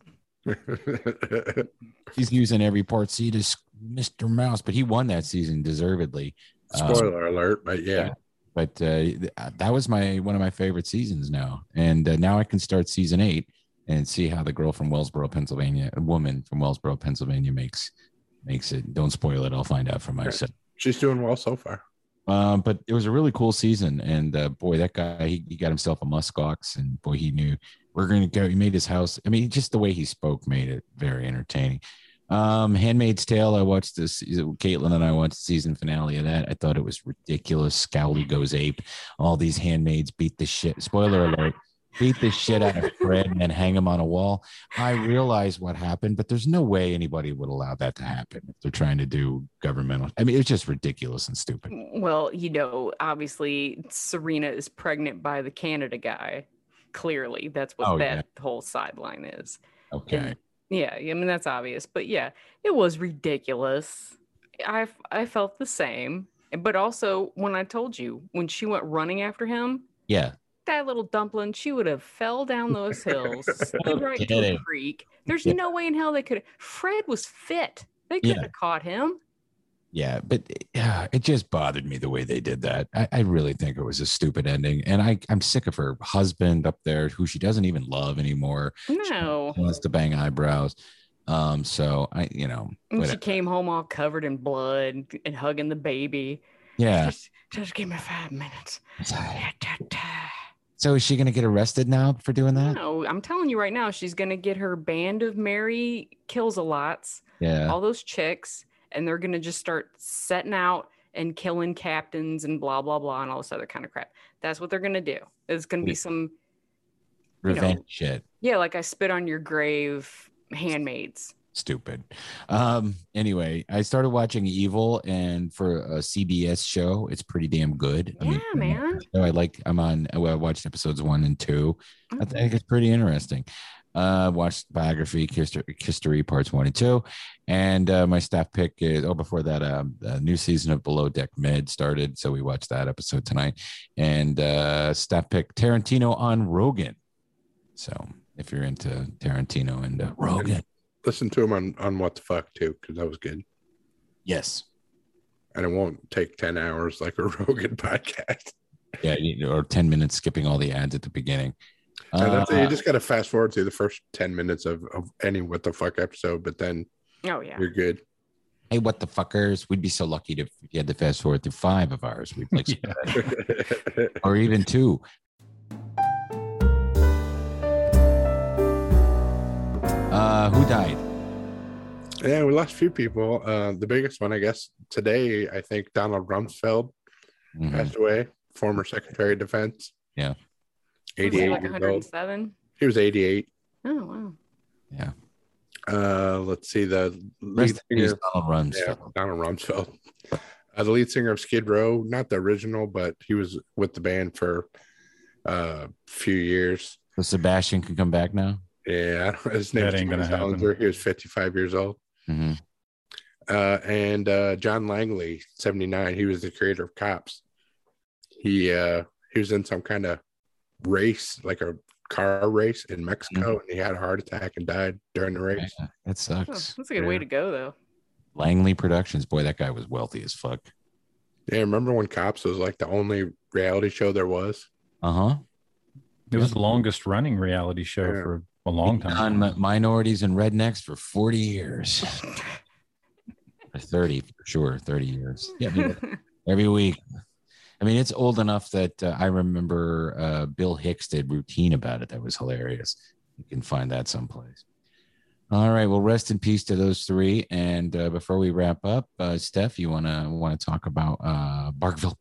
S2: He's using every part. See this Mr. Mouse, but he won that season deservedly.
S5: Spoiler alert, but yeah.
S2: But that was one of my favorite seasons now. And now I can start season 8 and see how the girl from Wellsboro, Pennsylvania, a woman from Wellsboro, Pennsylvania makes it. Don't spoil it. I'll find out for myself.
S5: She's doing well so far.
S2: But it was a really cool season. And boy, that guy, he got himself a muskox, and boy, he knew we're going to go. He made his house. I mean, just the way he spoke made it very entertaining. Handmaid's Tale. I watched this. Caitlin and I watched the season finale of that. I thought it was ridiculous. Scowly goes ape. All these handmaids beat the shit. Spoiler alert. Beat the shit out of Fred and then hang him on a wall. I realize what happened, but there's no way anybody would allow that to happen if they're trying to do governmental. I mean, it's just ridiculous and stupid.
S3: Well, obviously Serena is pregnant by the Canada guy. Clearly, that's what whole sideline is.
S2: Okay.
S3: And, yeah, I mean, that's obvious. But yeah, it was ridiculous. I felt the same. But also, when I told you, when she went running after him.
S2: Yeah.
S3: That little dumpling, she would have fell down those hills, slid right to a creek. There's no way in hell they could. Fred was fit. They couldn't have caught him.
S2: Yeah, but it just bothered me the way they did that. I really think it was a stupid ending. And I'm sick of her husband up there, who she doesn't even love anymore.
S3: No.
S2: She wants to bang eyebrows. So
S3: And she came home all covered in blood and hugging the baby.
S2: Yeah.
S3: Just give me 5 minutes.
S2: So is she going to get arrested now for doing that?
S3: No, I'm telling you right now, she's going to get her band of Mary Kills-a-lots, all those chicks, and they're going to just start setting out and killing captains and blah, blah, blah, and all this other kind of crap. That's what they're going to do. It's going to be some
S2: revenge shit.
S3: Yeah, like I spit on your grave handmaids.
S2: Stupid. Anyway, I started watching Evil, and for a CBS show, it's pretty damn good.
S3: Yeah, man.
S2: I watched episodes 1 and 2. Okay. I think it's pretty interesting. Watched Biography, History Parts 1 and 2. And my staff pick is, before that, a new season of Below Deck Med started. So we watched that episode tonight. And staff pick Tarantino on Rogan. So if you're into Tarantino and Rogan.
S5: Listen to him on What the Fuck too, because that was good.
S2: Yes.
S5: And it won't take 10 hours like a Rogan podcast.
S2: Yeah, or 10 minutes skipping all the ads at the beginning.
S5: You just got to fast forward through the first 10 minutes of any What the Fuck episode, but then you're good.
S2: Hey, what the fuckers? We'd be so lucky if you had to fast forward through 5 of ours. We'd like or even 2. Who died?
S5: Yeah, we lost a few people. The biggest one, I guess, today, I think Donald Rumsfeld passed away, former Secretary of Defense.
S2: Yeah.
S3: 88 like 107?
S5: Old. He was 88.
S3: Oh, wow.
S2: Yeah.
S5: Let's see. The lead singer,
S2: Donald Rumsfeld.
S5: Donald Rumsfeld. The lead singer of Skid Row, not the original, but he was with the band for a few years.
S2: So Sebastian can come back now?
S5: Yeah, his name ain't gonna happen. He was 55 years old.
S2: Mm-hmm.
S5: And John Langley, 79. He was the creator of Cops. He was in some kind of race, like a car race in Mexico, and he had a heart attack and died during the race.
S2: Yeah, that sucks.
S3: That's a good way to go, though.
S2: Langley Productions. Boy, that guy was wealthy as fuck.
S5: Yeah, remember when Cops was like the only reality show there was?
S2: Uh-huh.
S4: It was the longest running reality show for a long time.
S2: On minorities and rednecks for 40 years. Or 30, for sure. 30 years. Yeah, every week. I mean, it's old enough that I remember Bill Hicks did routine about it. That was hilarious. You can find that someplace. All right. Well, rest in peace to those three. And before we wrap up, Steph, you want to talk about Barkville?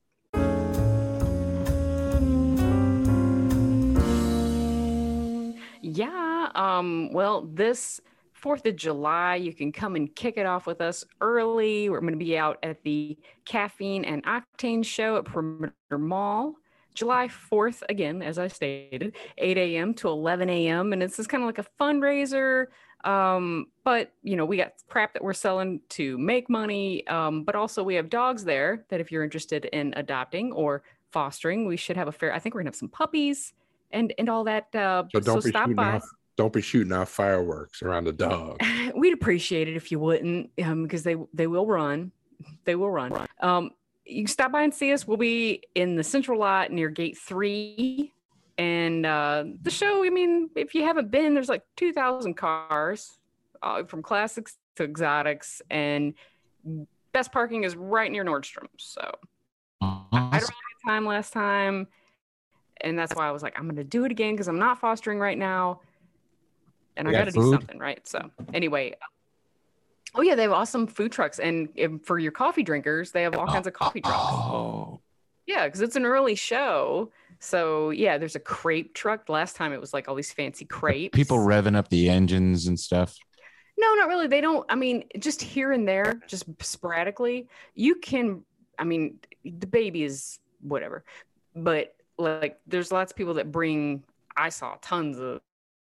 S3: Yeah. Well, this 4th of July, you can come and kick it off with us early. We're going to be out at the Caffeine and Octane show at Perimeter Mall. July 4th, again, as I stated, 8 a.m. to 11 a.m. And it's just kind of like a fundraiser. But, we got crap that we're selling to make money. But also we have dogs there that if you're interested in adopting or fostering, we should have a fair, I think we're going to have some puppies and all that. So stop by.
S5: Don't be shooting off fireworks around the dog.
S3: We'd appreciate it if you wouldn't, because they will run. They will run. You can stop by and see us. We'll be in the central lot near gate 3. And the show, I mean, if you haven't been, there's like 2,000 cars from classics to exotics. And best parking is right near Nordstrom. So I had a really good time last time. And that's why I was like, I'm going to do it again because I'm not fostering right now. And I got to do something, right? So anyway, oh yeah, they have awesome food trucks. And for your coffee drinkers, they have all kinds of coffee trucks.
S2: Oh.
S3: Yeah, because it's an early show. So yeah, there's a crepe truck. Last time it was like all these fancy crepes.
S2: People revving up the engines and stuff.
S3: No, not really. They don't. I mean, just here and there, just sporadically. You can, I mean, the baby is whatever. But like, there's lots of people that bring, I saw tons of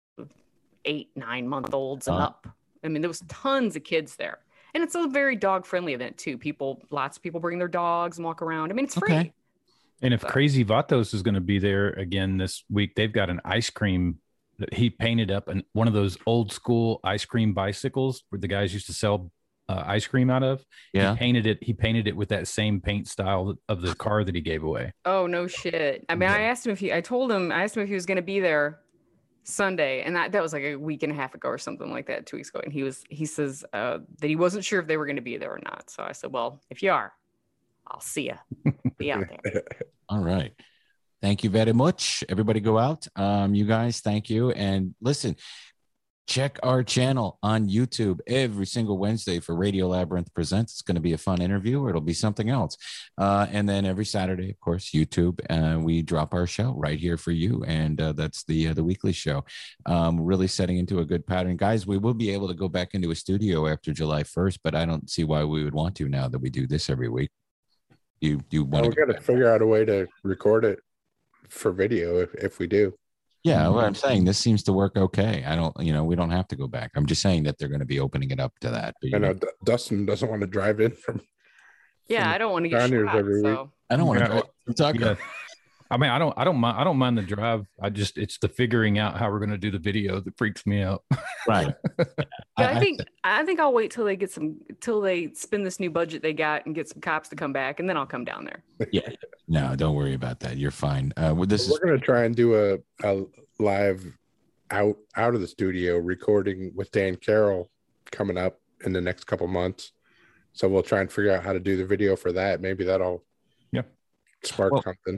S3: 8-9 month olds and up. I mean, there was tons of kids there, and it's a very dog friendly event too. Lots of people bring their dogs and walk around. I mean, it's free.
S2: Okay.
S4: And if Crazy Vatos is going to be there again this week, they've got an ice cream that he painted up, and one of those old school ice cream bicycles where the guys used to sell ice cream out of.
S2: Yeah.
S4: He painted it with that same paint style of the car that he gave away.
S3: Oh, no shit. I mean, I asked him if I asked him if he was going to be there Sunday, and that was like a week and a half ago or something like that, 2 weeks ago. And he says that he wasn't sure if they were going to be there or not. So I said, well, if you are, I'll see you. Be out there.
S2: All right. Thank you very much. Everybody go out. You guys, thank you. And listen, check our channel on YouTube every single Wednesday for Radio Labyrinth Presents. It's going to be a fun interview, or it'll be something else. And then every Saturday, of course, YouTube, we drop our show right here for you. And that's the weekly show. Really setting into a good pattern. Guys, we will be able to go back into a studio after July 1st, but I don't see why we would want to now that we do this every week. You want
S5: to got to figure out a way to record it for video if we do.
S2: Yeah, what I'm saying, this seems to work okay. We don't have to go back. I'm just saying that they're going to be opening it up to that. But,
S5: I know Dustin doesn't want to drive in from.
S3: Yeah, I don't want to get shot.
S5: Every week.
S2: I don't want to talk.
S4: Yeah. I mean, I don't mind the drive. It's the figuring out how we're going to do the video that freaks me out.
S2: Right.
S3: I think I'll wait till they spend this new budget they got and get some cops to come back, and then I'll come down there.
S2: Yeah. No, don't worry about that. You're fine. We're
S5: going to try and do a live out of the studio recording with Dan Carroll coming up in the next couple months. So we'll try and figure out how to do the video for that. Maybe that'll spark something.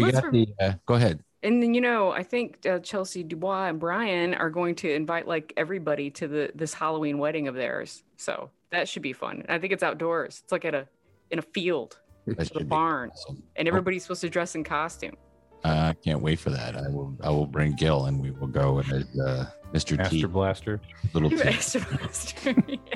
S2: Go ahead.
S3: And then, I think Chelsea Dubois and Brian are going to invite like everybody to this Halloween wedding of theirs. So that should be fun. I think it's outdoors. It's like in a field, a barn, awesome. And everybody's supposed to dress in costume.
S2: I can't wait for that. I will bring Gil, and we will go as Mr. T.
S4: Master Blaster.
S2: Little T.
S3: Master Blaster.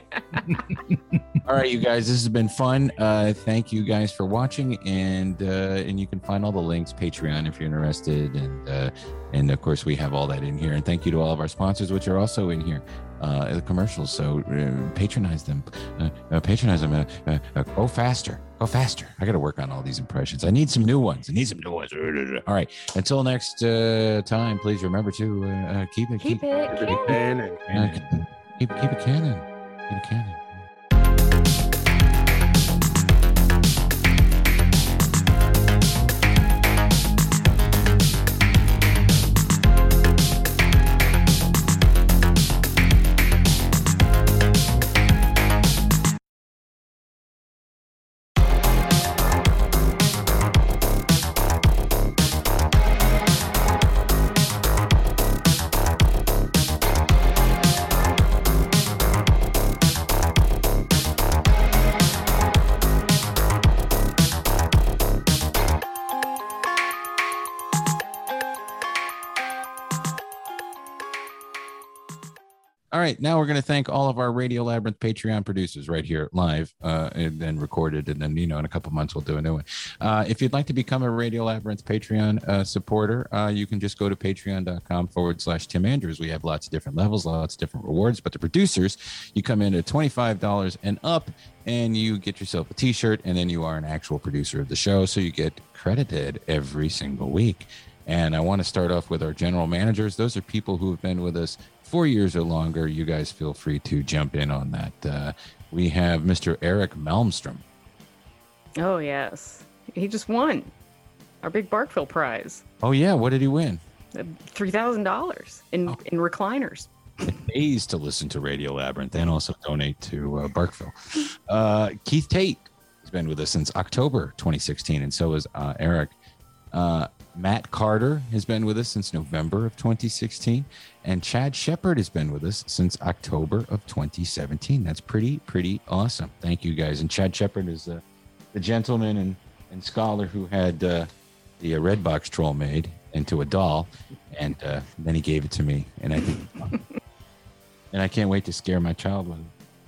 S2: All right, you guys, this has been fun. Thank you guys for watching, and you can find all the links, Patreon if you're interested, and of course we have all that in here. And thank you to all of our sponsors, which are also in here. the commercials. So patronize them. Go faster. Go faster. I got to work on all these impressions. I need some new ones. All right. Until next time, please remember to keep it canon. Keep it canon. All right, now we're going to thank all of our Radio Labyrinth Patreon producers right here live and then recorded. And then, in a couple months, we'll do a new one. If you'd like to become a Radio Labyrinth Patreon supporter, you can just go to patreon.com/Tim Andrews. We have lots of different levels, lots of different rewards. But the producers, you come in at $25 and up, and you get yourself a T-shirt, and then you are an actual producer of the show. So you get credited every single week. And I want to start off with our general managers. Those are people who have been with us 4 years or longer. You guys feel free to jump in on that. We have Mr. Eric Malmstrom.
S3: Oh, yes. He just won our big Barkville prize.
S2: Oh, yeah. What did he win?
S3: $3,000 in recliners.
S2: It pays to listen to Radio Labyrinth and also donate to Barkville. Keith Tate has been with us since October 2016, and so is Eric. Matt Carter has been with us since November of 2016, and Chad Shepard has been with us since October of 2017. That's pretty awesome. Thank you, guys. And Chad Shepard is the gentleman and scholar who had the Redbox troll made into a doll, and then he gave it to me, and I think, and I can't wait to scare my child with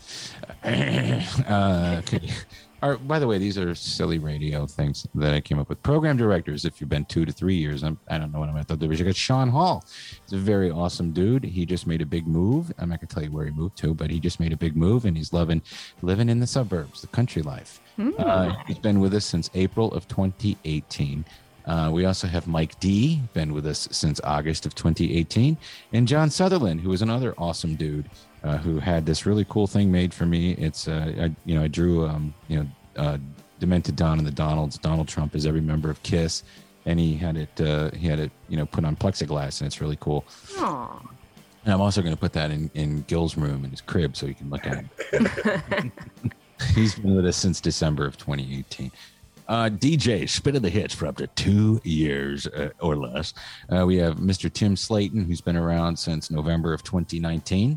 S2: it. Okay. By the way, these are silly radio things that I came up with. Program directors, if you've been 2 to 3 years, I don't know what I'm at. You got Sean Hall. He's a very awesome dude. He just made a big move. I'm not going to tell you where he moved to, but he just made a big move, and he's living in the suburbs, the country life. He's been with us since April of 2018. We also have Mike D, been with us since August of 2018, and John Sutherland, who is another awesome dude. Who had this really cool thing made for me. It's I drew Demented Don and the Donalds. Donald Trump is every member of KISS, and he had it put on plexiglass, and it's really cool.
S3: Aww.
S2: And I'm also going to put that in Gil's room in his crib so you can look at it. He's been with us since December of 2018. DJ Spit of the Hits for up to 2 years or less. We have Mr. Tim Slayton, who's been around since November of 2019.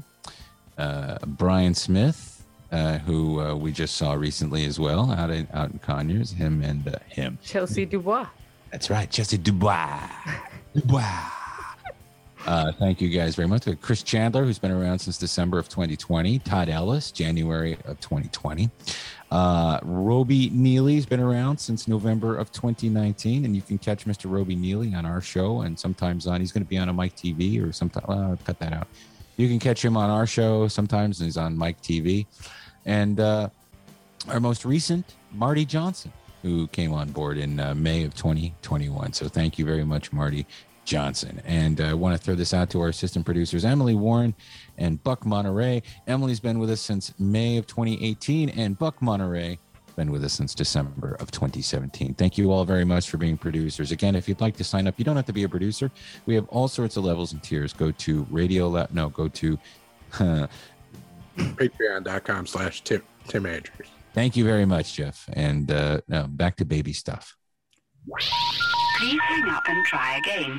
S2: Brian Smith, who we just saw recently as well out in Conyers, him.
S3: Chelsea Dubois.
S2: That's right, Chelsea Dubois. Thank you guys very much. Chris Chandler, who's been around since December of 2020. Todd Ellis, January of 2020. Roby Neely's been around since November of 2019, and you can catch Mr. Roby Neely on our show, and sometimes he's going to be on a Mike TV or sometime. Cut that out. You can catch him on our show sometimes, and he's on Mike TV. And our most recent, Marty Johnson, who came on board in May of 2021. So thank you very much, Marty Johnson. And I want to throw this out to our assistant producers, Emily Warren and Buck Monterey. Emily's been with us since May of 2018, and Buck Monterey been with us since December of 2017. Thank you all very much for being producers. Again, if you'd like to sign up, you don't have to be a producer. We have all sorts of levels and tiers. Go to
S5: patreon.com/Tim Andrews.
S2: Thank you very much, Jeff. And now back to baby stuff.
S8: Please hang up and try again.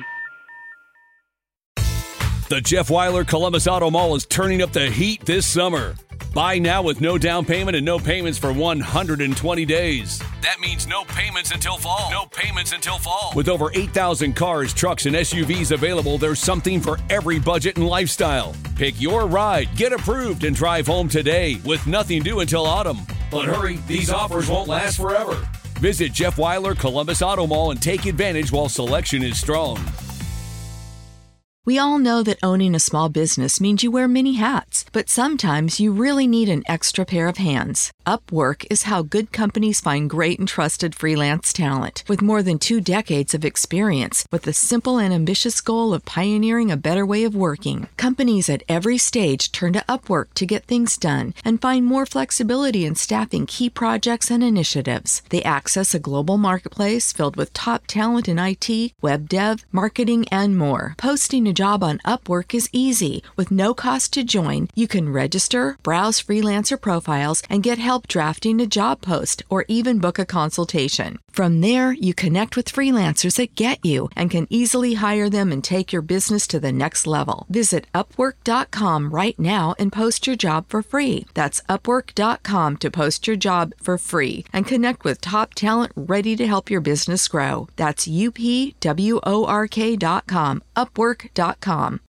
S1: The Jeff Weiler Columbus Auto Mall is turning up the heat this summer. Buy now with no down payment and no payments for 120 days. That means no payments until fall. No payments until fall. With over 8,000 cars, trucks, and SUVs available, there's something for every budget and lifestyle. Pick your ride, get approved, and drive home today with nothing due until autumn. But hurry, these offers won't last forever. Visit Jeff Weiler Columbus Auto Mall and take advantage while selection is strong.
S9: We all know that owning a small business means you wear many hats, but sometimes you really need an extra pair of hands. Upwork is how good companies find great and trusted freelance talent. With more than 2 decades of experience, with the simple and ambitious goal of pioneering a better way of working, companies at every stage turn to Upwork to get things done and find more flexibility in staffing key projects and initiatives. They access a global marketplace filled with top talent in IT, web dev, marketing, and more. Posting a job on Upwork is easy. With no cost to join, you can register, browse freelancer profiles, and get help drafting a job post or even book a consultation. From there, you connect with freelancers that get you and can easily hire them and take your business to the next level. Visit Upwork.com right now and post your job for free. That's Upwork.com to post your job for free and connect with top talent ready to help your business grow. That's UPWORK.com, Upwork.com.